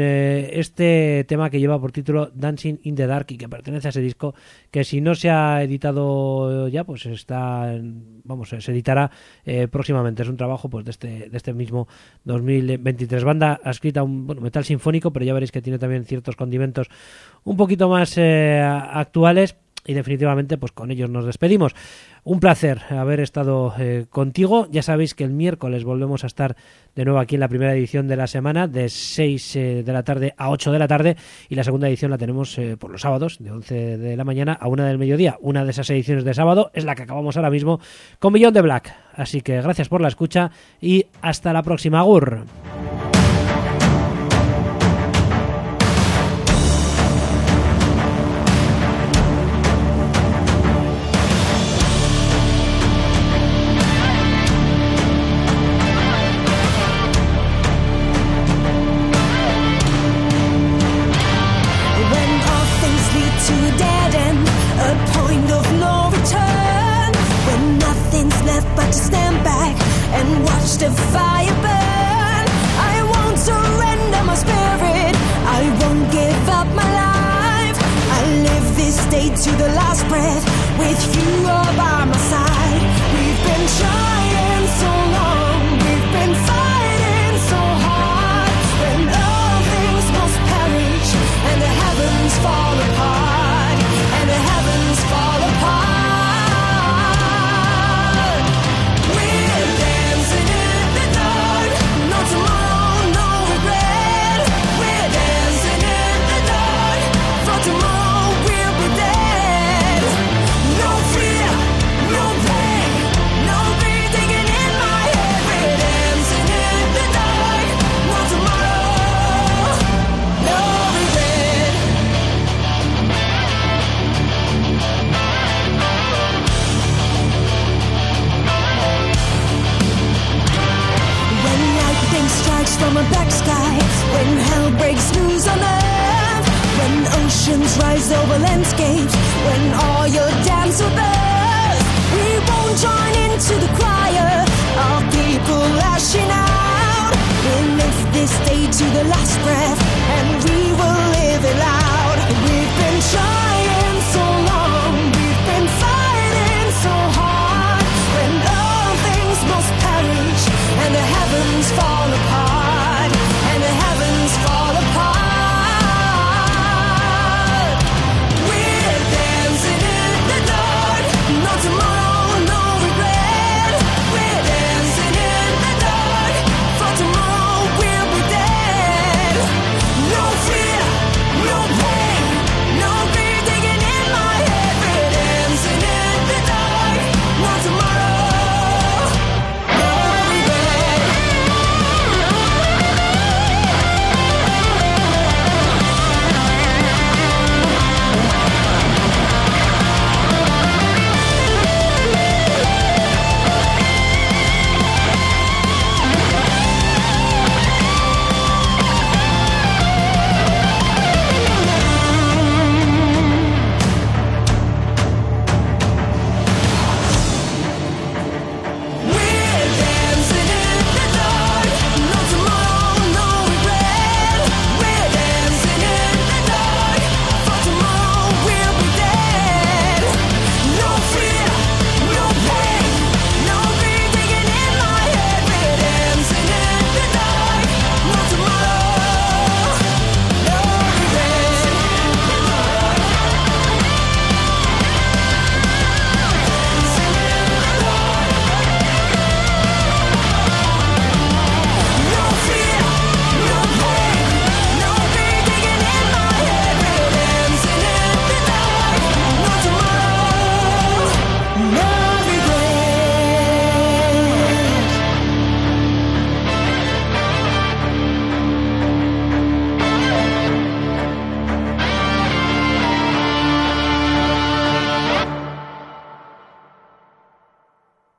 A: este tema que lleva por título Dancing in the Dark y que pertenece a ese disco que si no se ha editado ya pues se editará próximamente. Es un trabajo pues de este mismo 2023. Banda escrita metal sinfónico, pero ya veréis que tiene también ciertos condimentos un poquito más actuales. Y definitivamente pues con ellos nos despedimos. Un placer haber estado contigo. Ya sabéis que el miércoles volvemos a estar de nuevo aquí en la primera edición de la semana de 6 de la tarde a 8 de la tarde y la segunda edición la tenemos por los sábados de 11 de la mañana a 1 del mediodía. Una de esas ediciones de sábado es la que acabamos ahora mismo con Beyond the Black. Así que gracias por la escucha y hasta la próxima. Agur.
G: The fire burn. I won't surrender my spirit. I won't give up my life. I live this bleed to the last breath with you all by my side. We've been trying so long, we've been fighting so hard. When all things must perish and the heavens fall apart, and the heavens fall apart. We're dancing in the dark, no tomorrow, no regret. We're dancing in the dark, for tomorrow we'll be dead. No fear, no pain, no breathing in my head. We're dancing in the dark, no tomorrow, no regret. When lightning strikes from a black sky, when hell breaks loose on earth, when oceans rise over landscapes, when all your dams will burn.